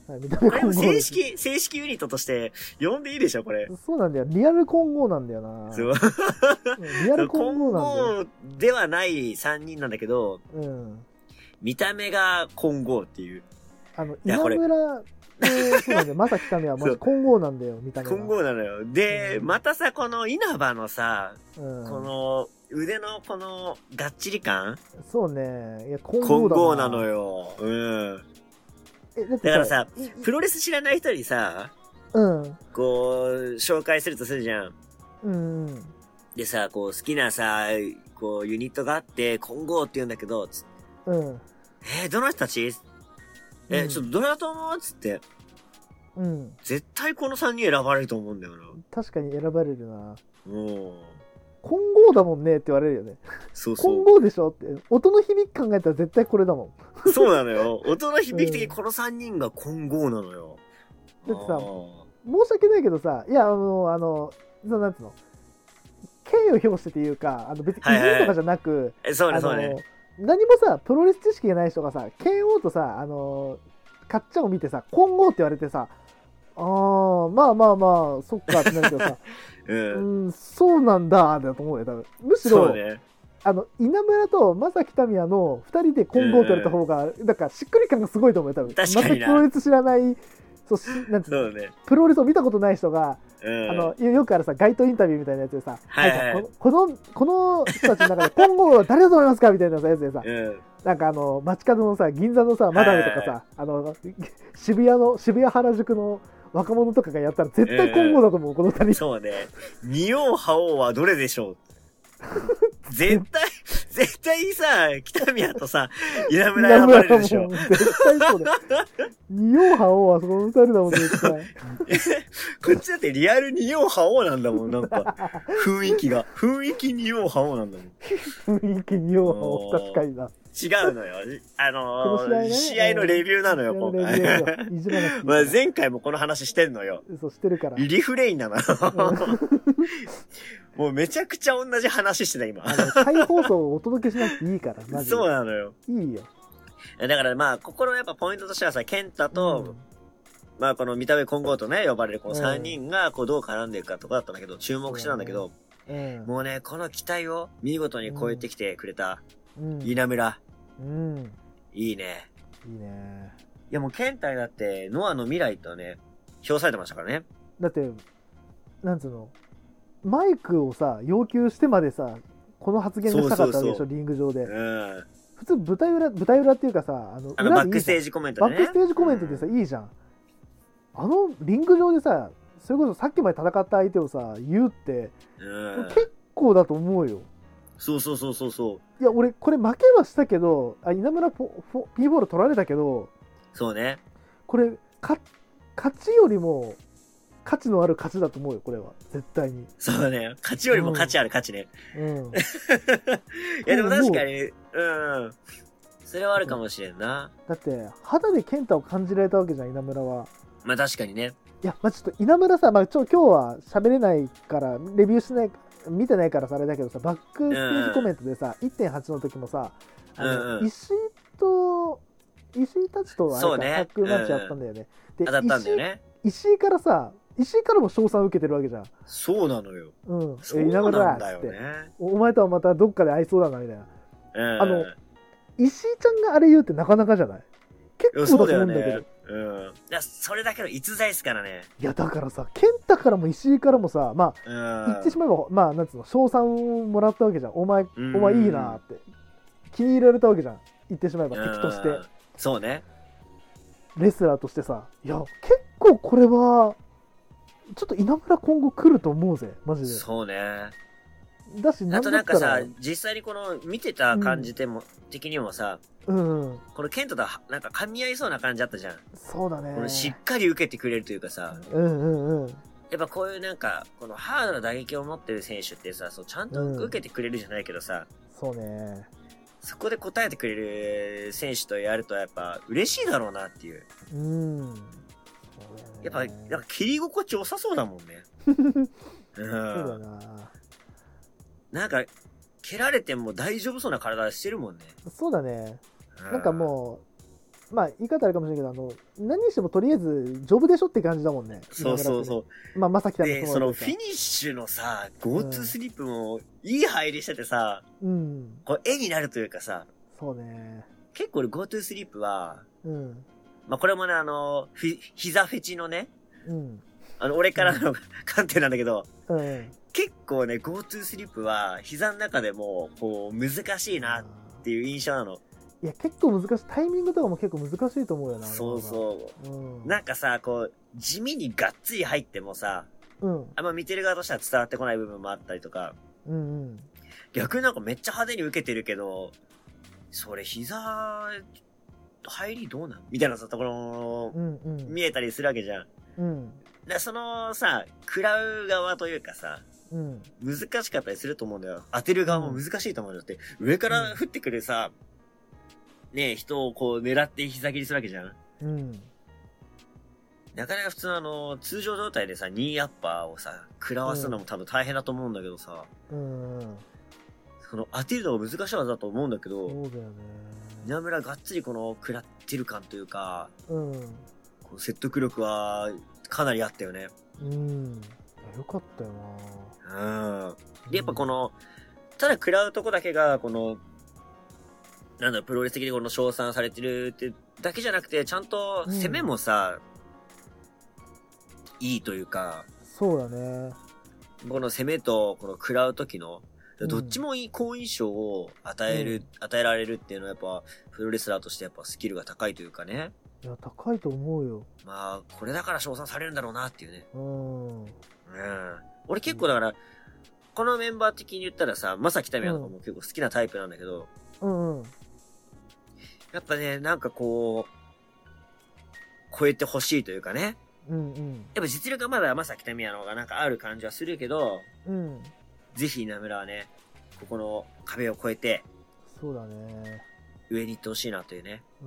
はい、見た目混合。 正式、正式ユニットとして呼んでいいでしょ、これ。 そうなんだよ。リアル混合なんだよな。そう。リアル混合なんだよ。 混合ではないさんにんなんだけど、うん。見た目が混合っていう。 あの、稲村、そうなんだよ。まさきためはまず混合なんだよ、見た目が。 混合なのよ。で、うん、またさ、この稲葉のさ、うん、この腕のこのがっちり感そうね。いや、 混合だな。混合なのよ。うん。え、だ, だからさ、プロレス知らない人にさ、うん。こう、紹介するとするじゃん。うん。でさ、こう、好きなさ、こう、ユニットがあって、混合って言うんだけど、つうん。えー、どの人たちえ、うん、ちょっとどれだと思うつって。うん。絶対このさんにん選ばれると思うんだよな。 確かに選ばれるな。うん。混合だもんねって言われるよね。そうそう。混合でしょって。音の響き考えたら絶対これだもん。そうなのよ。音の響き的にこのさんにんが混合なのよ。 うん、だってさ、申し訳ないけどさ、いや、あの、あの、なんつうの、敬意を表してっていうか、あの別にいじりとかじゃなく、はいはいはい、 そうね、そうね。 何もさ、プロレス知識がない人がさ、ケーオー とさ、あのー、かっちゃんを見てさ、混合って言われてさ、あー、まあまあまあ、そっかってなるけどさ、うん、うん、そうなんだ、だと思うよ、多分。むしろ、ね、あの、稲村と正木民也のふたりで混合って言われた方が、だからしっくり感がすごいと思うよ、多分。 確かにな。 全くプロレス知らない、そうなんつうの、ね、プロレスを見たことない人が、うん、あのよくあるさ街頭インタビューみたいなやつでさ、はいはいはい、このこの人たちの中で今後は誰だと思いますかみたいなやつでさ、うん、なんかあの街角のさ銀座のさマダムとかさ、はいはい、あの渋谷の渋谷原宿の若者とかがやったら絶対今後だと思う、うん、この二人。 そうね。見よう覇王はどれでしょう。絶対、絶対さ、北宮とさ、稲村選ばれるでしょ。 絶対そうだよ。二葉覇王はその二人だもん、絶対。 こっちだってリアル二葉覇王なんだもん、なんか。雰囲気が。雰囲気二葉覇王なんだもん。雰囲気二葉覇王、確かにな。 違うのよ。あのー、試合ね、試合のレビューなのよ、今回。まあ前回もこの話してんのよ。 そう、してるから。 リフレインなのよ。もうめちゃくちゃ同じ話してた、今。 あの、再放送をお届けしなくていいから、マジで。 そうなのよ。 いいよ。 だからまあ、ここのやっぱポイントとしてはさ、ケンタと、うん、まあこの見た目混合とね、呼ばれるこのさんにんがこうどう絡んでいくかとかだったんだけど、注目してたんだけど、うん、もうね、この期待を見事に超えてきてくれた、稲村。うん。いいね。 いいね。 いやもうケンタだって、ノアの未来とね、評されてましたからね。 だって、なんつうの、マイクをさ要求してまでさこの発言がしたかったわけでしょ。そうそうそう、リング上で、うん、普通舞台裏舞台裏っていうかさあのあのバックステージコメントで、ね、バックステージコメントでさ、うん、いいじゃん。あのリング上でさそれこそさっきまで戦った相手をさ言うって、うん、結構だと思うよ。 そうそうそうそうそう。 いや俺これ負けはしたけどあ稲村ポポ P ボール取られたけど、 そうね、 これか勝ちよりも価値のある勝ちだと思うよ、これは。絶対に。 そうだね。勝ちよりも価値ある価値ね。うん。いや、でも確かに、うん。それはあるかもしれんな。 だって、肌で健太を感じられたわけじゃん、稲村は。 まあ確かにね。 いや、まあちょっと稲村さ、まあちょ今日は喋れないから、レビューしない、見てないからさ、あれだけどさ、バックステージコメントでさ、うん、いってんはち の時もさ、あの、うんうん、石井と、石井たちとあれか、タッグマッチやったんだよね。 うん、で、当たったんだよね。 石井からさ、石井からも称賛を受けてるわけじゃん。 そうなのよ。 うん。そうなんだよね。お前とはまたどっかで会いそうだな、みたいな。うん、あの、石井ちゃんがあれ言うってなかなかじゃない？結構だと思うんだけど。 ね、うん。いや、それだけの逸材ですからね。 いや、だからさ、健太からも石井からもさ、まあ、言ってしまえば、まあ、なんつうの、称賛をもらったわけじゃん。お前、お前いいなって。気に入られたわけじゃん。言ってしまえば、敵として。 そうね。 レスラーとしてさ、いや、結構これは、ちょっと稲村今後来ると思うぜ、マジで。 そうね。 だし、 あとなんかさ、実際にこの見てた感じでも、うん、的にもさ、うん、このケントとなんか噛み合いそうな感じあったじゃん。 そうだね。 このしっかり受けてくれるというかさ、 うんうんうん。 やっぱこういうなんか、このハードな打撃を持ってる選手ってさ、そうちゃんと受けてくれるじゃないけどさ、 うん、そうね。 そこで答えてくれる選手とやるとやっぱ嬉しいだろうなっていう。うん。やっぱ、なんか切り心地良さそうだもんね。うん、そうだな。なんか、蹴られても大丈夫そうな体してるもんね。 そうだね。なんかもまあ言い方あるかもしれないけど、あの何にしてもとりあえずジョブでしょって感じだもんね。 そうそうそう。 まあまさきたで、そのフィニッシュのさ、GoTo スリップもいい入りしててさ、うん。これ絵になるというかさ、 そうね。 結構俺 GoTo スリップは、 うん。 まあこれもね、あの、ひ、膝フェチのね、 うん。 あの、俺からの、うん、観点なんだけど、 うん。 結構ね、GoTo スリップは膝の中でも、こう、難しいなっていう印象なの。 いや、結構難しい。タイミングとかも結構難しいと思うよな。 そうそう。うん、なんかさ、こう、地味にがっつり入ってもさ、うん。あんま見てる側としては伝わってこない部分もあったりとか、うんうん。逆になんかめっちゃ派手に受けてるけど、それ膝、入りどうなんみたいなさ、ところ、うんうん、見えたりするわけじゃん。うん。だそのさ、食らう側というかさ、うん、難しかったりすると思うんだよ。当てる側も難しいと思うんだって。うん、上から降ってくるさ、ねえ、人をこう狙って膝切りするわけじゃん。うん。なかなか普通のあの、通常状態でさ、ニーアッパーをさ、食らわすのも多分大変だと思うんだけどさ、うん。その当てるのが難しい技だと思うんだけど、 そうだよね。 稲村がっつりこの食らってる感というか、うん。この説得力はかなりあったよね。 うん。よかったよな。うん。で、やっぱこの、ただ食らうとこだけが、この、なんだろ、プロレス的にこの称賛されてるってだけじゃなくて、ちゃんと攻めもさ、うん、いいというか。 そうだね。 この攻めと、この食らう時の、どっちもいい好印象を与える、うん、与えられるっていうのはやっぱ、プロレスラーとしてやっぱスキルが高いというかね。 いや、高いと思うよ。 まあ、これだから称賛されるんだろうなっていうね。うん。うん。俺結構だから、このメンバー的に言ったらさ、まさきたみやとかも結構好きなタイプなんだけど、うんうん。やっぱね、なんかこう、超えてほしいというかね。うんうん。やっぱ実力がまだまさきたみやの方がなんかある感じはするけど、うん。ぜひ稲村はね、ここの壁を越えて、 そうだね。 上に行ってほしいなというね。うん。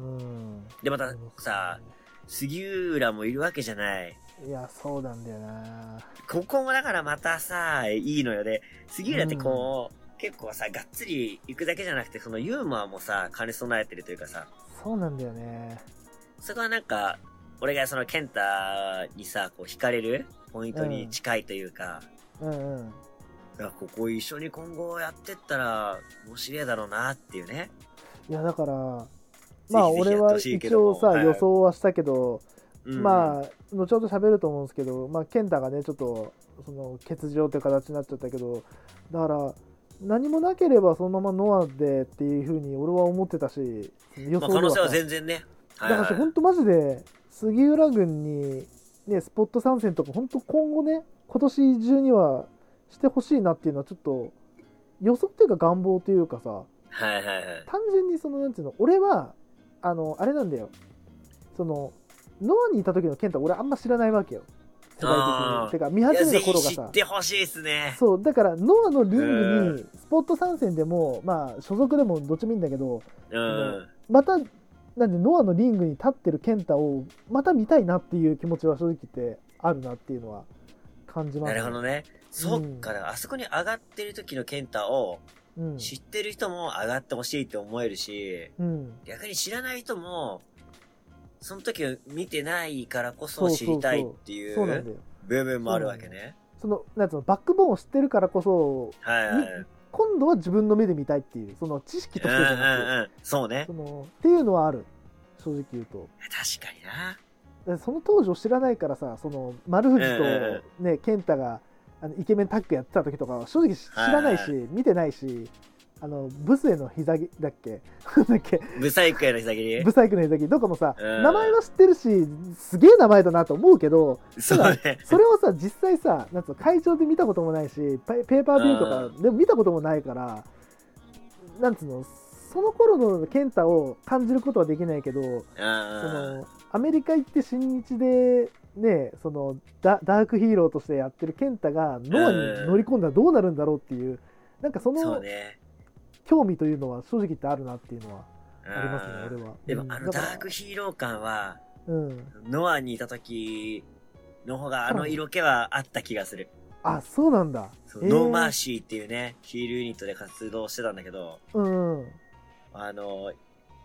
で、またさ、杉浦もいるわけじゃない。 いや、そうなんだよな。 ここもだからまたさ、いいのよで、杉浦ってこう、うん、結構さ、がっつり行くだけじゃなくて、そのユーモアもさ、兼ね備えてるというかさ。 そうなんだよね。 そこはなんか、俺がそのケンタにさ、こう惹かれるポイントに近いというか。うん、うんうんここ一緒に今後やってったら面白いだろうなっていうね。 いやだからまあ俺は一応さ、はい、予想はしたけど、うん、まあ後ほど喋ると思うんですけど、まあ健太がねちょっとその欠場という形になっちゃったけど、だから何もなければそのままノアでっていう風に俺は思ってたし、 予想では、まあ、可能性は全然ね。 だから本当マジで杉浦軍にねスポット参戦とか本当今後ね今年中にはしてほしいなっていうのはちょっと予想っていうか願望というかさ、 はいはいはい、 単純にそのなんていうの俺はあのあれなんだよ、そのノアにいた時の健太俺あんま知らないわけよ世界的に。てか見始めた頃がさ、 知ってほしいですね。 そうだからノアのリングにスポット参戦でもまあ所属でもどっちもいいんだけど、うんまたなんでノアのリングに立ってる健太をまた見たいなっていう気持ちは正直言ってあるなっていうのは感じます、 ね、なるほどね。そっか、うん、あそこに上がってる時の健太を知ってる人も上がってほしいって思えるし、うん、逆に知らない人もその時を見てないからこそ知りたいっていう部分もあるわけね。 そのなんつうのバックボーンを知ってるからこそ、はいはいはい、今度は自分の目で見たいっていうその知識としてじゃなくて、うんうんうん、 そうねそのっていうのはある正直言うと。 確かにな。 その当時を知らないからさ、その丸藤とね、健太があのイケメンタッグやってた時とかは正直知らないし見てないし、あのブスへの膝切りだっけだっけブサイクへの膝切りブサイクの膝切りとかもさ、名前は知ってるしすげえ名前だなと思うけど、 そうね、 それをさ実際さなんつうの会場で見たこともないしペーパービューとかでも見たこともないから、なんつうのその頃の健太を感じることはできないけど、そのアメリカ行って新日でね、その ダ, ダークヒーローとしてやってる健太がノアに乗り込んだらどうなるんだろうっていう、なんかその興味というのは正直言ってあるなっていうのはありますね、俺は。 でも、うん、あのダークヒーロー感は、うん、ノアにいた時の方があの色気はあった気がする。 あ、そうなんだ。 そう、えー、ノーマーシーっていうねヒールユニットで活動してたんだけど、うん、あの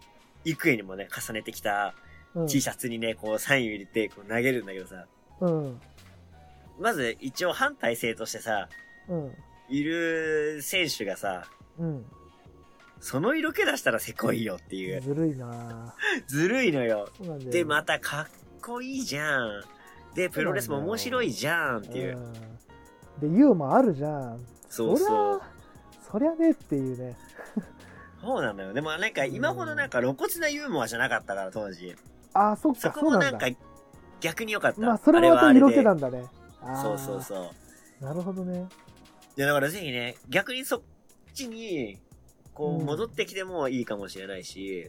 幾重にもね、重ねてきた T シャツにね、こうサインを入れてこう投げるんだけどさ。うん。まず一応反体制としてさ、うん。いる選手がさ、うん。その色気出したらせこいよっていう。 ずるいなずるいのよ。で、またかっこいいじゃん。で、プロレスも面白いじゃんっていう。 で、ユーモアあるじゃん。 そうそう。 そりゃねっていうね。 そうなんだよ。でもなんか今ほどなんか露骨なユーモアじゃなかったから当時。 ああ、そっか。 そこもなんか逆に良かった。 まあそれもまた色気なんだね。 そうそうそう。 なるほどね。 いやだからぜひね、逆にそっちにこう戻ってきてもいいかもしれないし。うん。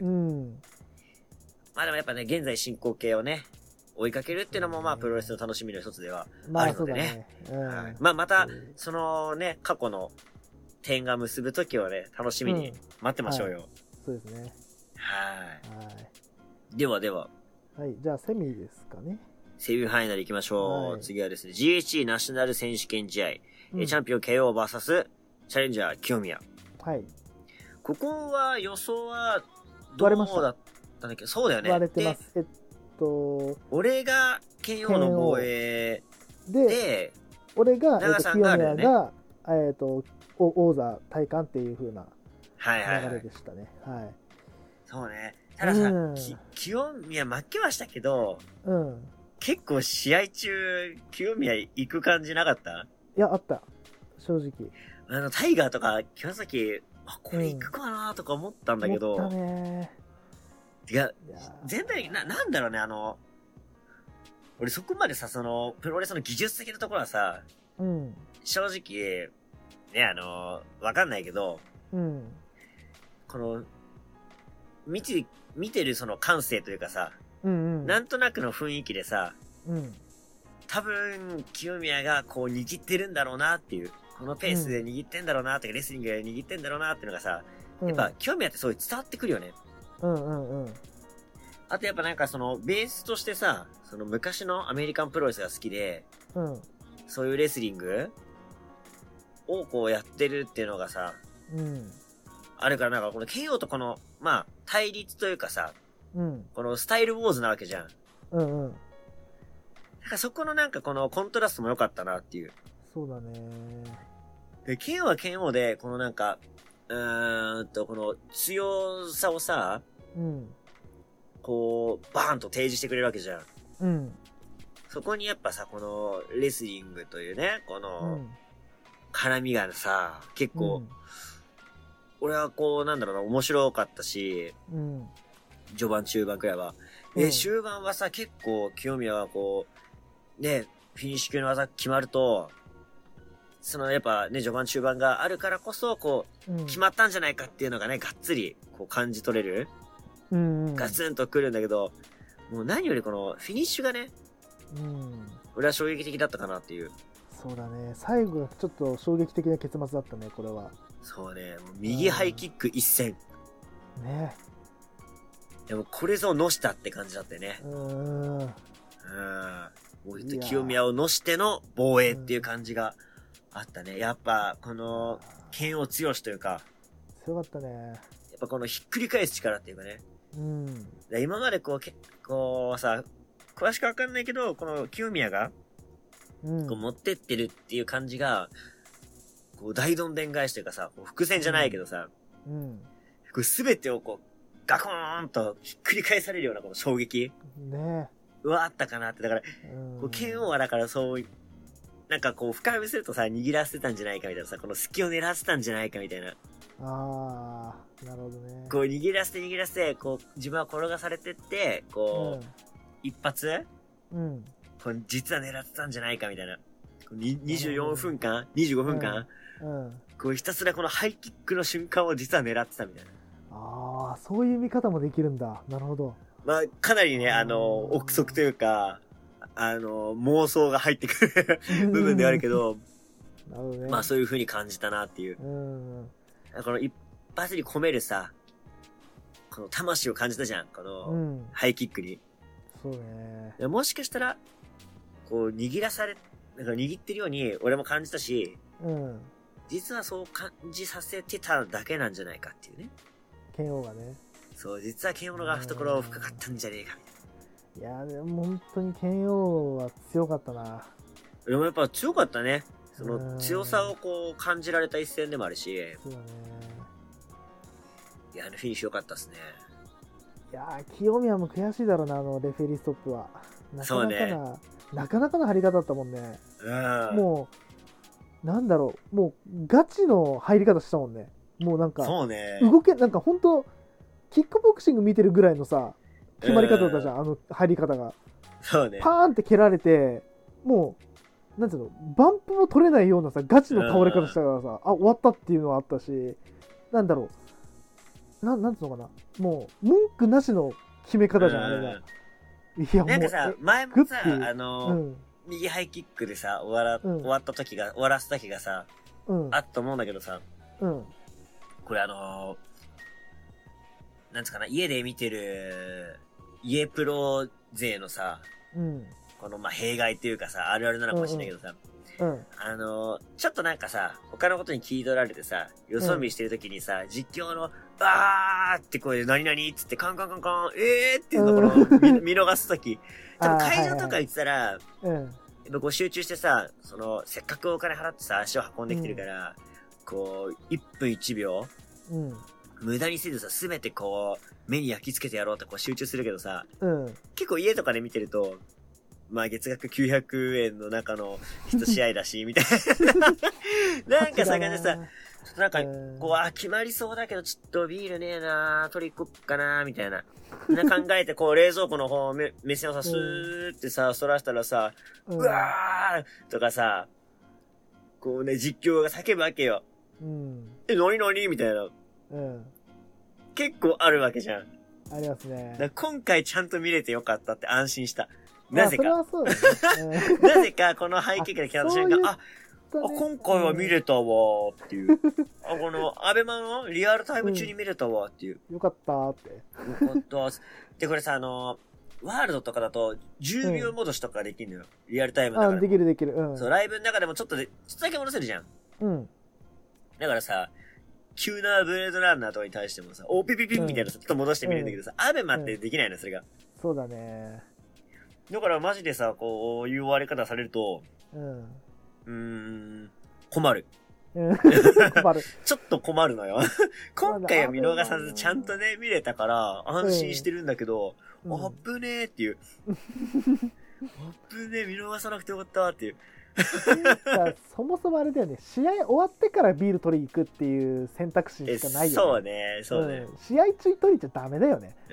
まあでもやっぱね、現在進行形をね、追いかけるっていうのもまあプロレスの楽しみの一つではあるのでね。まあ、ねうんはい、まあまた、そのね、過去の点が結ぶときをね、楽しみに待ってましょうよ。うんはい、 そうですね。 はい。はい。ではでは。 はい、じゃあセミですかね。 セミファイナル行きましょう。はい、次はですね、ジーエイチシー ナショナル選手権試合。うん、チャンピオン ケーオー ブイエス チャレンジャー清宮。はい。ここは予想はどうだったんだっけ？そうだよね。 割れてます。えっと、 俺がケーオーの防衛で、で俺が、 長さんがあるよね。 清宮が、えっと、王座体感っていう風な流れでしたね。はいはいはい、はい。 そうね。たださ、うん、清宮負けはしたけど、うん、結構試合中、清宮行く感じなかった？ いや、あった。正直。 あの、タイガーとか、清崎、あ、これ行くかなとか思ったんだけど。 うん、思ったね。 いや、全体、な、なんだろうね、あの、俺そこまでさ、その、プロレスの技術的なところはさ、うん、正直、ね、あの、わかんないけど、うん、この、見て、見てるその感性というかさ、うんうん、なんとなくの雰囲気でさ、うん、多分、清宮がこう握ってるんだろうなっていう、このペースで握ってんだろうなって、うん、レスリングで握ってんだろうなっていうのがさ、やっぱ、清宮ってそういう伝わってくるよね。うんうんうん。あとやっぱなんかその、ベースとしてさ、その昔のアメリカンプロレスが好きで、うん、そういうレスリングをこうやってるっていうのがさ、うん、あるからなんかこの ケーオー とこの、まあ、対立というかさ、うん、このスタイルウォーズなわけじゃん。うんうん。なんかそこのなんかこのコントラストも良かったなっていう。 そうだね。 で、ケーオー は ケーオー で、このなんか、うーんと、この強さをさ、うん、こう、バーンと提示してくれるわけじゃん。うん。そこにやっぱさ、このレスリングというね、この、絡みがさ、結構、うん、俺はこう、なんだろうな、面白かったし、うん、序盤、中盤くらいは。で、うん、終盤はさ、結構、清宮はこう、ね、フィニッシュ級の技決まると、そのやっぱね、序盤中盤があるからこそ、こう、うん、決まったんじゃないかっていうのがね、がっつり、こう感じ取れる。うんうん、ガツンとくるんだけど、もう何よりこのフィニッシュがね、うん、俺は衝撃的だったかなっていう。 そうだね。最後はちょっと衝撃的な結末だったね、これは。 そうね。もう右ハイキック一戦。ね。でもこれぞのしたって感じだったね。うん。うん。もう清宮をのしての防衛っていう感じがあったね。やっぱこの剣を強しというか。 強かったね。 やっぱこのひっくり返す力っていうかね。うん。今までこう、けこうさ、詳しくわかんないけど、この清宮が、うん、こう持ってってるっていう感じが、こう大どんでん返しというかさ、伏線じゃないけどさ、うん。これ全てをこう、ガコーンとひっくり返されるようなこの衝撃。ねうわあったかなって。だから、うん、こう、剣王はだからそう、なんかこう、深読みするとさ、握らせてたんじゃないかみたいなさ、この隙を狙わせたんじゃないかみたいな。 ああ、なるほどね。 こう握らせて握らせて、こう自分は転がされてって、こう、うん、一発うん。こう実は狙ってたんじゃないかみたいな。ににじゅうよんふんかん ?にじゅうごふんかん、うんうん、こうひたすらこのハイキックの瞬間を実は狙ってたみたいな。 ああ、そういう見方もできるんだ。なるほど。 まあ、かなりね、あの、憶測というか、あの、妄想が入ってくる部分ではあるけど、なるほどね、まあそういう風に感じたなっていう。うん、この一発に込めるさ、この魂を感じたじゃん。この、ハイキックに。うん、そうね。もしかしたら、こう、握らされ、なんか握ってるように俺も感じたし、うん、実はそう感じさせてただけなんじゃないかっていうね。 ケンオーがね。 そう、実は剣王のが懐深かったんじゃねえか。 いやでも本当に剣王は強かったな。 でもやっぱ強かったね。その強さをこう感じられた一戦でもあるし。 そうだね。 いや、あのフィニッシュ良かったっすね。 いやー、清宮も悔しいだろうな、あのレフェリーストップは。なかなかな、ね、なかなかの張り方だったもんね。 うん。 もう、なんだろう、もうガチの入り方したもんね。もうなんか、 そうね。 動け、なんか本当キックボクシング見てるぐらいのさ、決まり方だったじゃん、あの入り方が。 そうね。 パーンって蹴られて、もう、なんていうの、バンプも取れないようなさ、ガチの倒れ方したからさ、あ、終わったっていうのはあったし、なんだろう、ななんていうのかな、もう、文句なしの決め方じゃん、あれが。いや、もう。 なんかさ、前もさ、あの、うん、右ハイキックでさ、終わら、うん、終わった時が、終わらせた時がさ、うん、あったと思うんだけどさ、うん、これあのー、なんつうかな、家で見てる、家プロ勢のさ、うん、このまあ弊害っていうかさ、あるあるなのかもしれないけどさ、うんうん、あのー、ちょっとなんかさ、他のことに聞い取られてさ、よそ見してる時にさ、うん、実況の、あーって声で何々っつってカンカンカンカン、えーっていうところを見, 見逃す時、多分会場とか行ってたら、はいはい、やっぱこう集中してさ、その、せっかくお金払ってさ、足を運んできてるから、うん、こう、いっぷんいちびょう、うん、無駄にせずさ、すべてこう、目に焼き付けてやろうってこう集中するけどさ、うん、結構家とかで見てると、まあ月額きゅうひゃくえんの中の一試合だし、みたいな。なんかさ、感じでさ、ちょっとなんか、こう、あ、決まりそうだけど、ちょっとビールねえな取り行こっかなみたいな。な考えて、こう、冷蔵庫の方、目、目線をさ、スーってさ、そらしたらさ、う, うわーとかさ、こうね、実況が叫ぶわけよ。うん、え、なになにみたいな。うん。結構あるわけじゃん。 ありますね。 だ今回ちゃんと見れてよかったって安心した。なぜか。 まあ、それはそうだね。 なぜか、このハイキックで決まった瞬間、あ、あ、今回は見れたわーっていう。あ、この、アベマのリアルタイム中に見れたわっていう。 うん、よかったーって。 よかったー。で、これさ、あの、ワールドとかだと、じゅうびょう戻しとかできるのよ。うん、リアルタイムの中で。 あ、できるできる。うん。 そう、ライブの中でもちょっとで、ちょっとだけ戻せるじゃん。うん。だからさ、急なブレードランナーとかに対してもさ、おピピピみたいなさ、ちょっと戻してみるんだけどさ、うん、アベマってできないの、それが。 そうだね。 だからマジでさ、こういう終わり方されると、うん。うーん、困る。 困る。 ちょっと困るのよ。今回は見逃さずちゃんとね、見れたから安心してるんだけど、うん、あっぶねーっていう。あっぶねー見逃さなくてよかったっていう。 そもそもあれだよね、試合終わってからビール取りに行くっていう選択肢しかないよね。 そうね、そうね、 うん。試合中に取りに行っちゃダメだよね。 うん。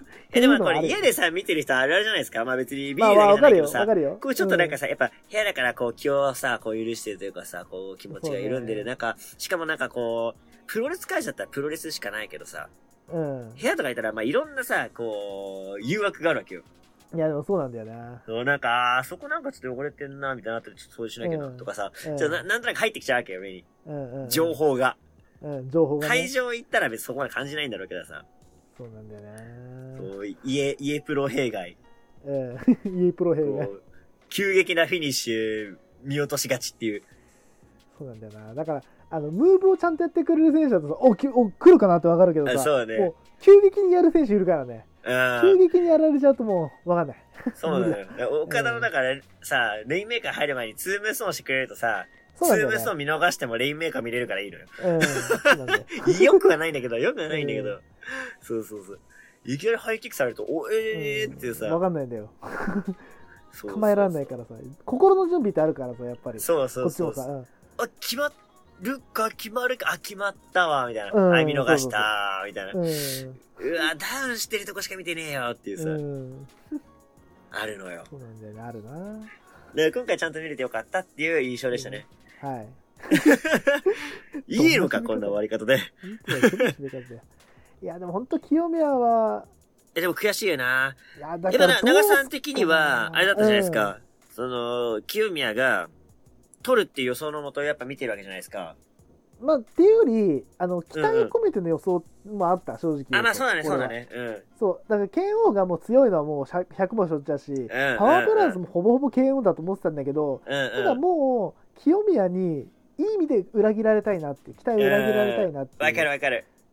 え、でもこれ家でさ、見てる人あるあるじゃないですか。まあ別にビールだけじゃないけどさ。まあ、わかるよ、わかるよ。こうちょっとなんかさ、やっぱ部屋だからこう気をさ、こう許してるというかさ、こう気持ちが緩んでる中、しかもなんかこう、プロレス会社だったらプロレスしかないけどさ、うん。部屋とかいたらまあいろんなさ、こう、誘惑があるわけよ。 いやでもそうなんだよな。 そう、なんか、あそこなんかちょっと汚れてんな、みたいなったらちょっと掃除しなきゃな、とかさ、うん、ちょっと な, なんとなく入ってきちゃうわけよ、上に。うんうんうん、情報が。 うん、情報が、ね。 会場行ったら別にそこまで感じないんだろうけどさ。 そうなんだよね。 そう、家、家プロ弊害。 うん、家プロ弊害。 急激なフィニッシュ、見落としがちっていう。 そうなんだよな。だから、あの、ムーブをちゃんとやってくれる選手だとさ、お、きお来るかなってわかるけどさ、 そうね。もう、 急激にやる選手いるからね。急激にやられちゃうともう、わかんない。 そうなのよ。岡田のだから、さ、レインメーカー入る前にツームストーンしてくれるとさ、ツームストーン見逃してもレインメーカー見れるからいいのよ。うん。そうなんだよ。よくはないんだけど、よくはないんだけど。そうそうそう。いきなりハイキックされると、お、えーってさ。 わかんないんだよ。構えらんないからさ。心の準備ってあるからさ、やっぱり。 そうそうそう。こっちもさ、うん、あ、決まるか、決まるか、あ、決まったわ、みたいな。うん、はい、見逃した、みたいな。うん、うわ、ダウンしてるとこしか見てねえよ、っていうさ。うん、あるのよ。 そうなんだよね、あるな。 で、今回ちゃんと見れてよかったっていう印象でしたね。 うん、はい。 いいのか、こんな終わり方で。 いや、でも本当清宮は、 え、でも悔しいよな。いや、だから長さん的には、あれだったじゃないですか。うん、その、清宮が、取るっていう予想のもとやっぱ見てるわけじゃないですか。 まあ、っていうより、あの、期待を込めての予想もあった、うんうん、正直。 あ、まあそうだね、そうだね。うん。 そう。だから、剣王がもう強いのはもうひゃくも承知だし、うんうんうん、パワープラスもほぼほぼ剣王だと思ってたんだけど、うんうん、ただもう、清宮に、いい意味で裏切られたいなって、期待を裏切られたいなって。 わかるわかる。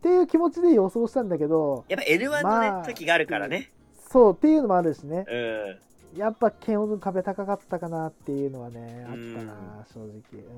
っていう気持ちで予想したんだけど、 やっぱ エヌワン のね、まあ、時があるからね。 そうっていうのもあるしね。 うん。 やっぱケンオの壁高かったかなっていうのはね、あったな、正直。うん。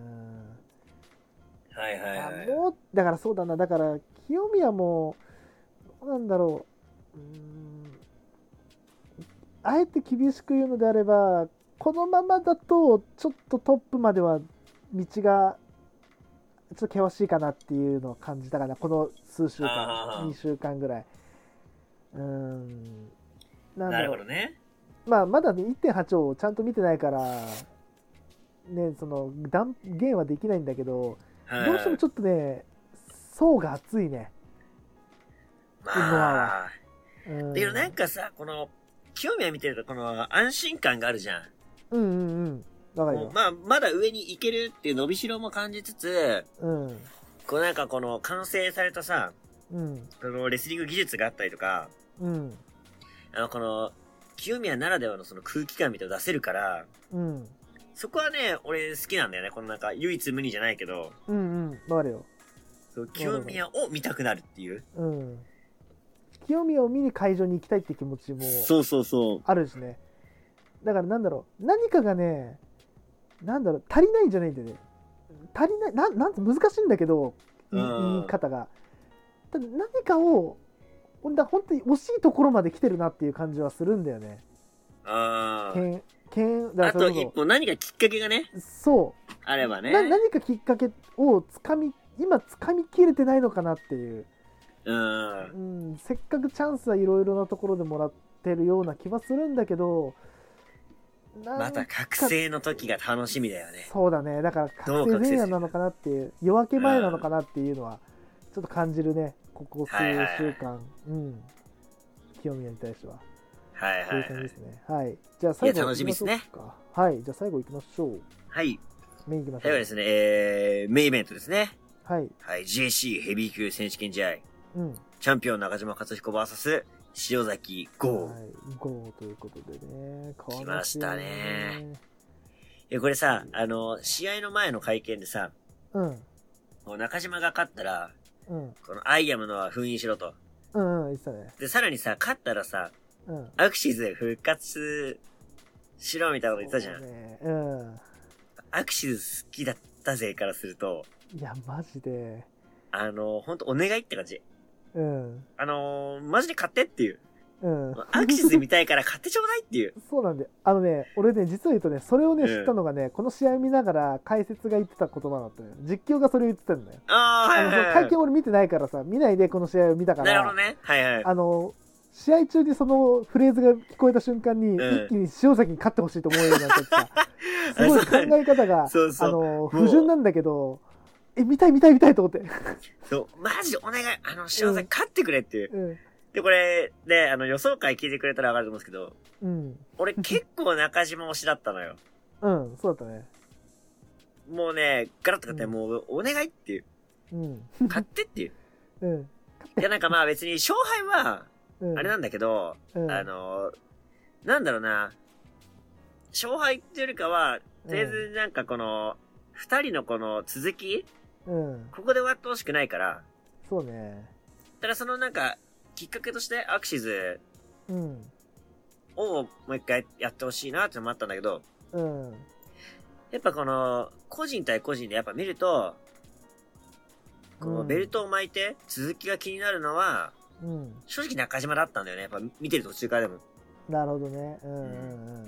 はいはいはい。 もう、だからそうだな、だから、清宮も、どうなんだろう。うーん。あえて厳しく言うのであれば、このままだと、ちょっとトップまでは道が、ちょっと険しいかなっていうのを感じたかな、この数週間、にしゅうかんぐらい。うーん。 なんなるほどね。 まあ、まだね、いってんはち をちゃんと見てないから、ね、その、断言はできないんだけど、どうしてもちょっとね、層が厚いね。 まあ。うん、だけどなんかさ、この、清宮見てるとこの安心感があるじゃん。 うんうんうん。わかるよ。 まあ、まだ上に行けるっていう伸びしろも感じつつ、うん。こうなんかこの完成されたさ、うん。このレスリング技術があったりとか、うん。あの、この、清宮ならではのその空気感みたいなの出せるから、うん。そこはね、俺好きなんだよね。このなんか唯一無二じゃないけど。 うんうん。わかるよ。 そう、清宮を見たくなるっていう。うん。 清宮を見に会場に行きたいって気持ちもそうそうそうあるしね。だからなんだろう、何かがね、なんだろう、足りないんじゃないんだよね。足りない、ななんて難しいんだけど、言い方が。ただ何かを、だ本当に惜しいところまで来てるなっていう感じはするんだよね。 ああ。 けん、けん、 だあと一歩何かきっかけがね。 そう。 あればね。 な何かきっかけをつかみ、今つかみきれてないのかなっていう。うん、うん、せっかくチャンスはいろいろなところでもらってるような気はするんだけど、 また覚醒の時が楽しみだよね。 そうだね。だから覚醒前夜なのかなっていう、夜明け前なのかなっていうのはちょっと感じるね。ここ数週間、はいはいはい、うん、清宮に対しては。 はいはい、はい。 そういう感じですね。はい。じゃあ最後楽しみですね。 はい。じゃあ最後行きましょう。 はい。 メイン行きましょう。 最後ですね、えー、メインイベントですね。 はい。 はい。ジェーシー ヘビー級選手権試合。 うん。 チャンピオン中島克彦 ブイエス 塩崎豪。 はい。豪ということでね。 来ましたね。いや、これさ、あの、試合の前の会見でさ、うん。もう中島が勝ったら、うん。このアイアムのは封印しろと。 うんうん、言ってたね。 で、さらにさ、勝ったらさ、うん。アクシズ復活しろみたいなこと言ってたじゃん。ね、うん。アクシズ好きだったぜからすると。 いや、マジで。 あの、ほんとお願いって感じ。 うん。 あのー、マジで買ってっていう。 うん。 アクシズ見たいから買ってちょうだいっていう。 そうなんで、あのね、俺ね、実は言うとね、それをね、知ったのがね、この試合見ながら解説が言ってた言葉だったのよ。実況がそれを言ってたんだよ。 ああ、はいはい、はい。 会見俺見てないからさ、見ないでこの試合を見たから。 なるほどね。はいはい。 あの、試合中にそのフレーズが聞こえた瞬間に、うん、一気に塩崎に勝ってほしいと思うようになっちゃってさ、すごい考え方が、そうそうあの、不純なんだけど、え、見たい見たい見たいと思って。 そう、マジお願い、あの、塩崎勝ってくれっていう。うんうんで、これ、ね、あの、予想会聞いてくれたらわかると思うんですけど、うん。俺結構中島推しだったのよ。 うん、そうだったね。 もうね、ガラッと買って、もう、お願いっていう。うん。買ってっていう。うん。いや、なんかまあ別に勝敗は、あれなんだけど、うん、あの、なんだろうな、勝敗っていうよりかは、とりあえずなんかこの、二人のこの続き、うん。ここで終わってほしくないから。 そうね。 ただそのなんか、きっかけとしてアクシズをもう一回やってほしいなってのもあったんだけど、うん、やっぱこの個人対個人でやっぱ見ると、このベルトを巻いて続きが気になるのは、うん、正直中島だったんだよね。やっぱ見てる途中からでも。 なるほどね。うんうんうん。うん、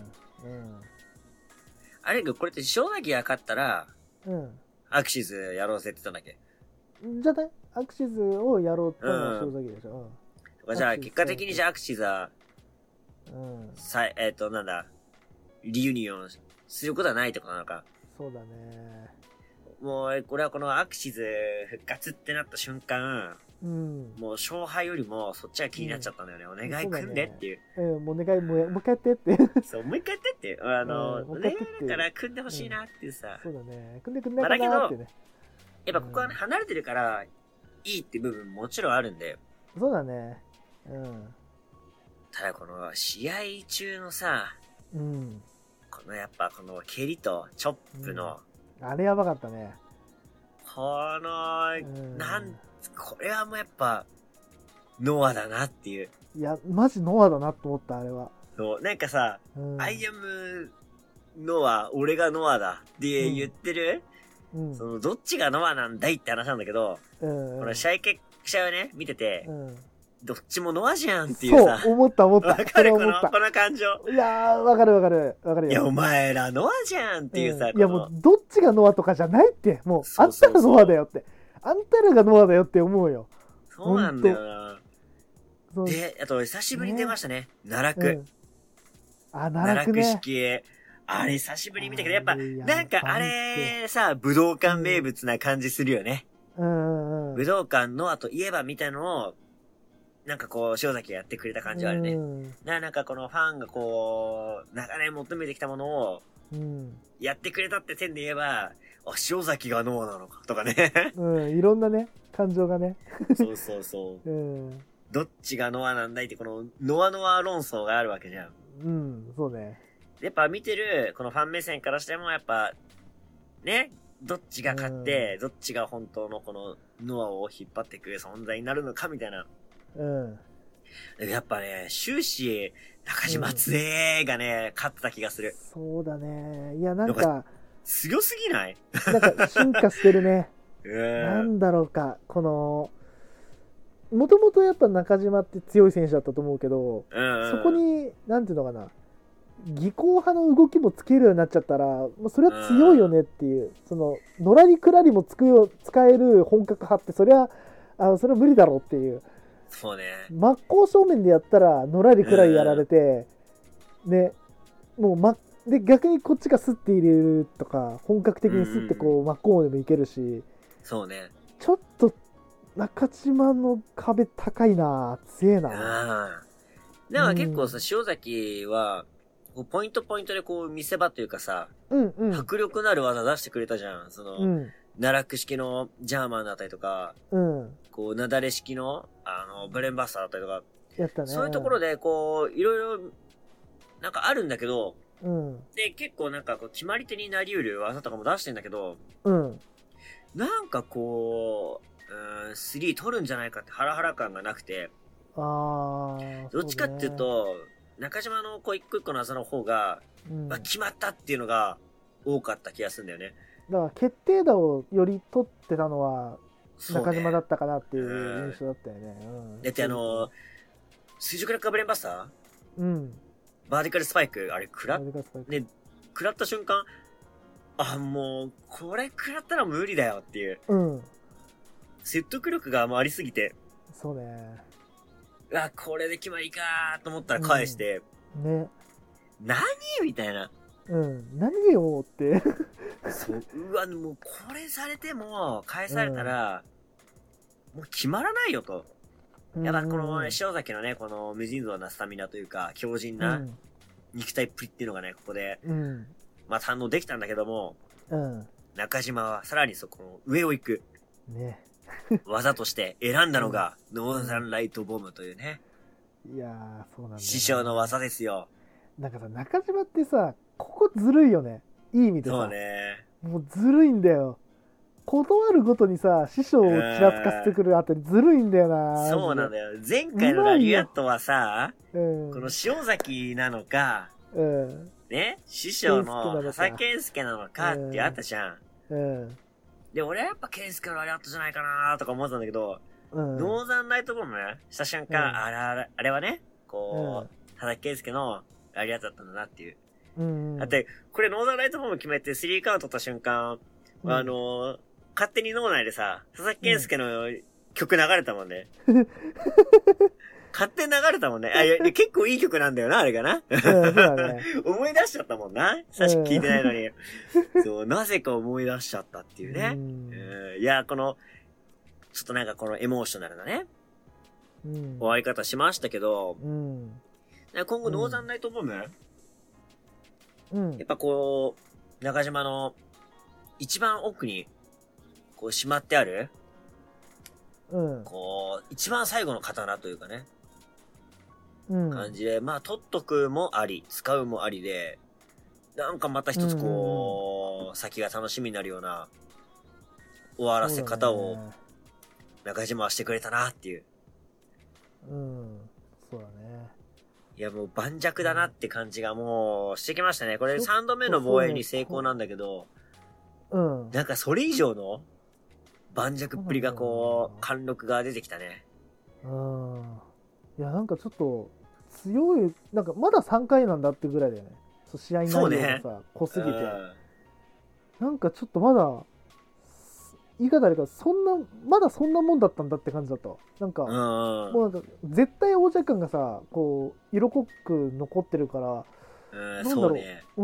あれこれって塩崎が勝ったら、うん、アクシズやろうぜって言ったんだっけ？ じゃない？アクシズをやろうって言ったのは塩崎でしょ。うんじゃあ、結果的にじゃあアクシズは、うん。さえっ、ー、と、なんだ、リユニオンすることはないってことなのか。 そうだね。 もう、これはこのアクシズ復活ってなった瞬間、うん。もう勝敗よりもそっちが気になっちゃったんだよね。うん、お願い組んでっていう。 うね、うん、もうお願い、もうもう一回やってって。 そう、もう一回やってっていう。あの、うん、お願いだから組んでほしいなっていうさ。 うん、そうだね。組んでくんないかなってね。まあ、だけど、やっぱここは、ね、離れてるから、いいって部分もちろんあるんで。 そうだね。うん、 ただこの試合中のさ、うん、このやっぱこの蹴りとチョップの、 うん、あれやばかったね。 この、うん、なんこれはもうやっぱ、ノアだなっていう。 いや、マジノアだなと思った、あれは。 そう、なんかさ、うん、アイアムノア、俺がノアだって言ってる、うん、その、どっちがノアなんだいって話なんだけど、うん、この試合結試合をね、見てて、うん、どっちもノアじゃんっていうさ。 そう、思った思った。 わかるこの、この感情。 いやー、わかるわかる。わかるよ。 いや、お前らノアじゃんっていうさ、 うん、いやもう、どっちがノアとかじゃないって。もう、そうそうそう、あんたらノアだよって。あんたらがノアだよって思うよ。 そうなんだよな。で、あと、久しぶりに出ましたね。ね、奈落。うん、 あ、奈落ね。 奈落式。あれ、久しぶりに見たけど、やっぱ、なんかあれ、さ、武道館名物な感じするよね。 うんうん、 武道館のあといえばみたいなのを、なんかこう、塩崎がやってくれた感じはあるね。うん、な、なんかこのファンがこう、長年求めてきたものを、やってくれたって点で言えば、あ、塩崎がノアなのかとかね。 うん、いろんなね、感情がね。 そうそうそう。 うん、 どっちがノアなんだいって、この、ノアノア論争があるわけじゃん。 うん、そうね。 やっぱ見てる、このファン目線からしても、やっぱ、ね、どっちが勝って、うん、どっちが本当のこのノアを引っ張ってくる存在になるのかみたいな。 うん。 やっぱね、終始、中島つえがね、うん、勝ってた気がする。 そうだね。いや、なんか、 強すぎない？ なんか進化してるね。なんだろうか、この、もともとやっぱ中島って強い選手だったと思うけど、 うん、 そこに、なんていうのかな、技巧派の動きもつけるようになっちゃったら、もうそれは強いよねっていう、その、のらりくらりもつくよ使える本格派って、そりゃ、あそれは無理だろうっていう。 そうね。 真っ向正面でやったら、のらりくらりやられて、ね、もう、ま、で、逆にこっちがスッて入れるとか、本格的にスッてこう、真っ向でもいけるし、 そうね。 ちょっと、中島の壁高いな、強えな。 でも結構さ、塩崎は、ポイントポイントでこう見せ場というかさ、 うんうん、 迫力のある技出してくれたじゃん。その、うん、奈落式のジャーマンだったりとか、 うん、 こう、なだれ式の、あの、ブレンバスターだったりとか、 やったね、 そういうところでこう、いろいろ、なんかあるんだけど、 うん、 で、結構なんかこう、決まり手になり得る技とかも出してんだけど、 うん、 なんかこう、うん、スリー取るんじゃないかってハラハラ感がなくて、 あどっちかっていうと、中島のこう一個一個の技の方が、うん、まあ、決まったっていうのが多かった気がするんだよね。 だから決定打をより取ってたのは中島だったかなっていう印象だったよね。ね、うん、 だってあのー、水上クラッカーブレンバスター、 うん、 バーディカルスパイク、あれ食らっ、ね、食らった瞬間、あ、もう、これ食らったら無理だよっていう。 うん、 説得力がありすぎて。 そうね。 あ、これで決まりかーと思ったら返して、 うん、ね。 何みたいな。 うん、何よって。 そう、うわ、もうこれされても、返されたら、うん、もう決まらないよと。やっぱこの、ね、塩崎のね、この無尽蔵なスタミナというか、強靭な肉体っぷりっていうのがね、ここで、 うん、 まあ堪能できたんだけども、 うん、 中島はさらにそこの上を行く。 ね。 技として選んだのが、ノーザンライトボムというね。 いやー、そうなんだ、ね。 師匠の技ですよ。 なんかさ、中島ってさ、ここずるいよね。いい意味でさ。 そうね。 もうずるいんだよ。断るごとにさ、師匠をちらつかせてくるあたりずるいんだよな。 そうなんだよ。前回のラリアットはさ、 うん、 この塩崎なのか、 うん、 ね、師匠の笹健介なのかってあったじゃん。 うんうん、 で、俺はやっぱ健介のラリアットじゃないかなとか思ってたんだけど、うん、ノーザンライトボムした瞬間、うん、あれあれ、あれはね、こう、佐々木健介のラリアットだったんだなっていう。 うん、 だって、これノーザンライトボム決めてスリーカウント取った瞬間、うん、あの、勝手に脳内でさ、佐々木健介の曲流れたもんね。うん、勝手に流れたもんね。あ、いや、結構いい曲なんだよな、あれがな。 うん、そうだね、 思い出しちゃったもんな。久しく聞いてないのに。うん、そう、なぜか思い出しちゃったっていうね。うんうん、いや、この、ちょっとなんかこのエモーショナルなね、うん、終わり方しましたけど、 うん、 今後ノーザンライトボム、 うん、 やっぱこう、中島の一番奥に、こうしまってある、 うん、 こう、一番最後の刀というかね、 うん、 感じで、まあ、取っとくもあり、使うもありで、なんかまた一つこう、うん、先が楽しみになるような、終わらせ方を、 中島はしてくれたなっていう。 うん。そうだね。 いやもう盤石だなって感じがもうしてきましたね。これさんどめの防衛に成功なんだけど、うん。なんかそれ以上の盤石っぷりがこう、貫禄が出てきたね。 うん。いやなんかちょっと強い、なんかまださんかいなんだってぐらいだよね。試合内容がさ、ね、濃すぎて、うん。なんかちょっとまだ、言い方あれか、そんな、まだそんなもんだったんだって感じだったわ。なんか、うん、もうなんか、絶対王者感がさ、こう、色濃く残ってるから、 うん、なんだろう、そうね。 うん。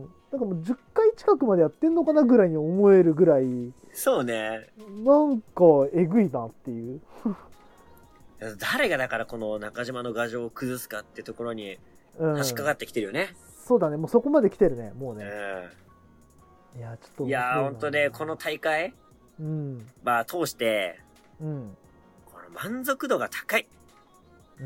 なんかもうじゅっかい近くまでやってんのかなぐらいに思えるぐらい、 そうね。 なんか、えぐいなっていう。 誰がだからこの中島の牙城を崩すかってところに、差し掛かってきてるよね、 うん。そうだね、もうそこまで来てるね、もうね。 うん、 いや、ちょっと。 いやー、ほんとね、この大会、うん、まあ、通して、うん、この満足度が高い。 うん。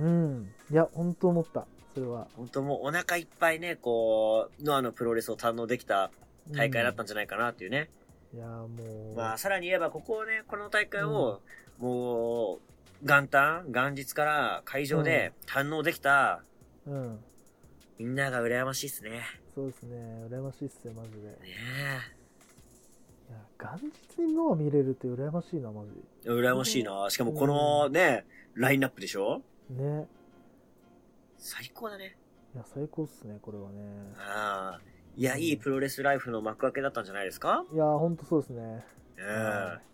いや、ほんと思った。それは。 ほんともうお腹いっぱいね、こう、ノアのプロレスを堪能できた大会だったんじゃないかなっていうね。 うん、いやもう。 まあ、さらに言えば、ここをね、この大会を、うん、もう、元旦元日から会場で堪能できた、うん。うん、みんなが羨ましいっすね。 そうですね。羨ましいっすよ、マジで。ねえ。いや、元日にノア見れるって羨ましいな、マジ。 羨ましいな。しかもこのね、うん、ラインナップでしょ？ね。最高だね。 いや、最高っすね、これはね。 ああ。いや、うん、いいプロレスライフの幕開けだったんじゃないですか？ いや、ほんとそうですね。 うん。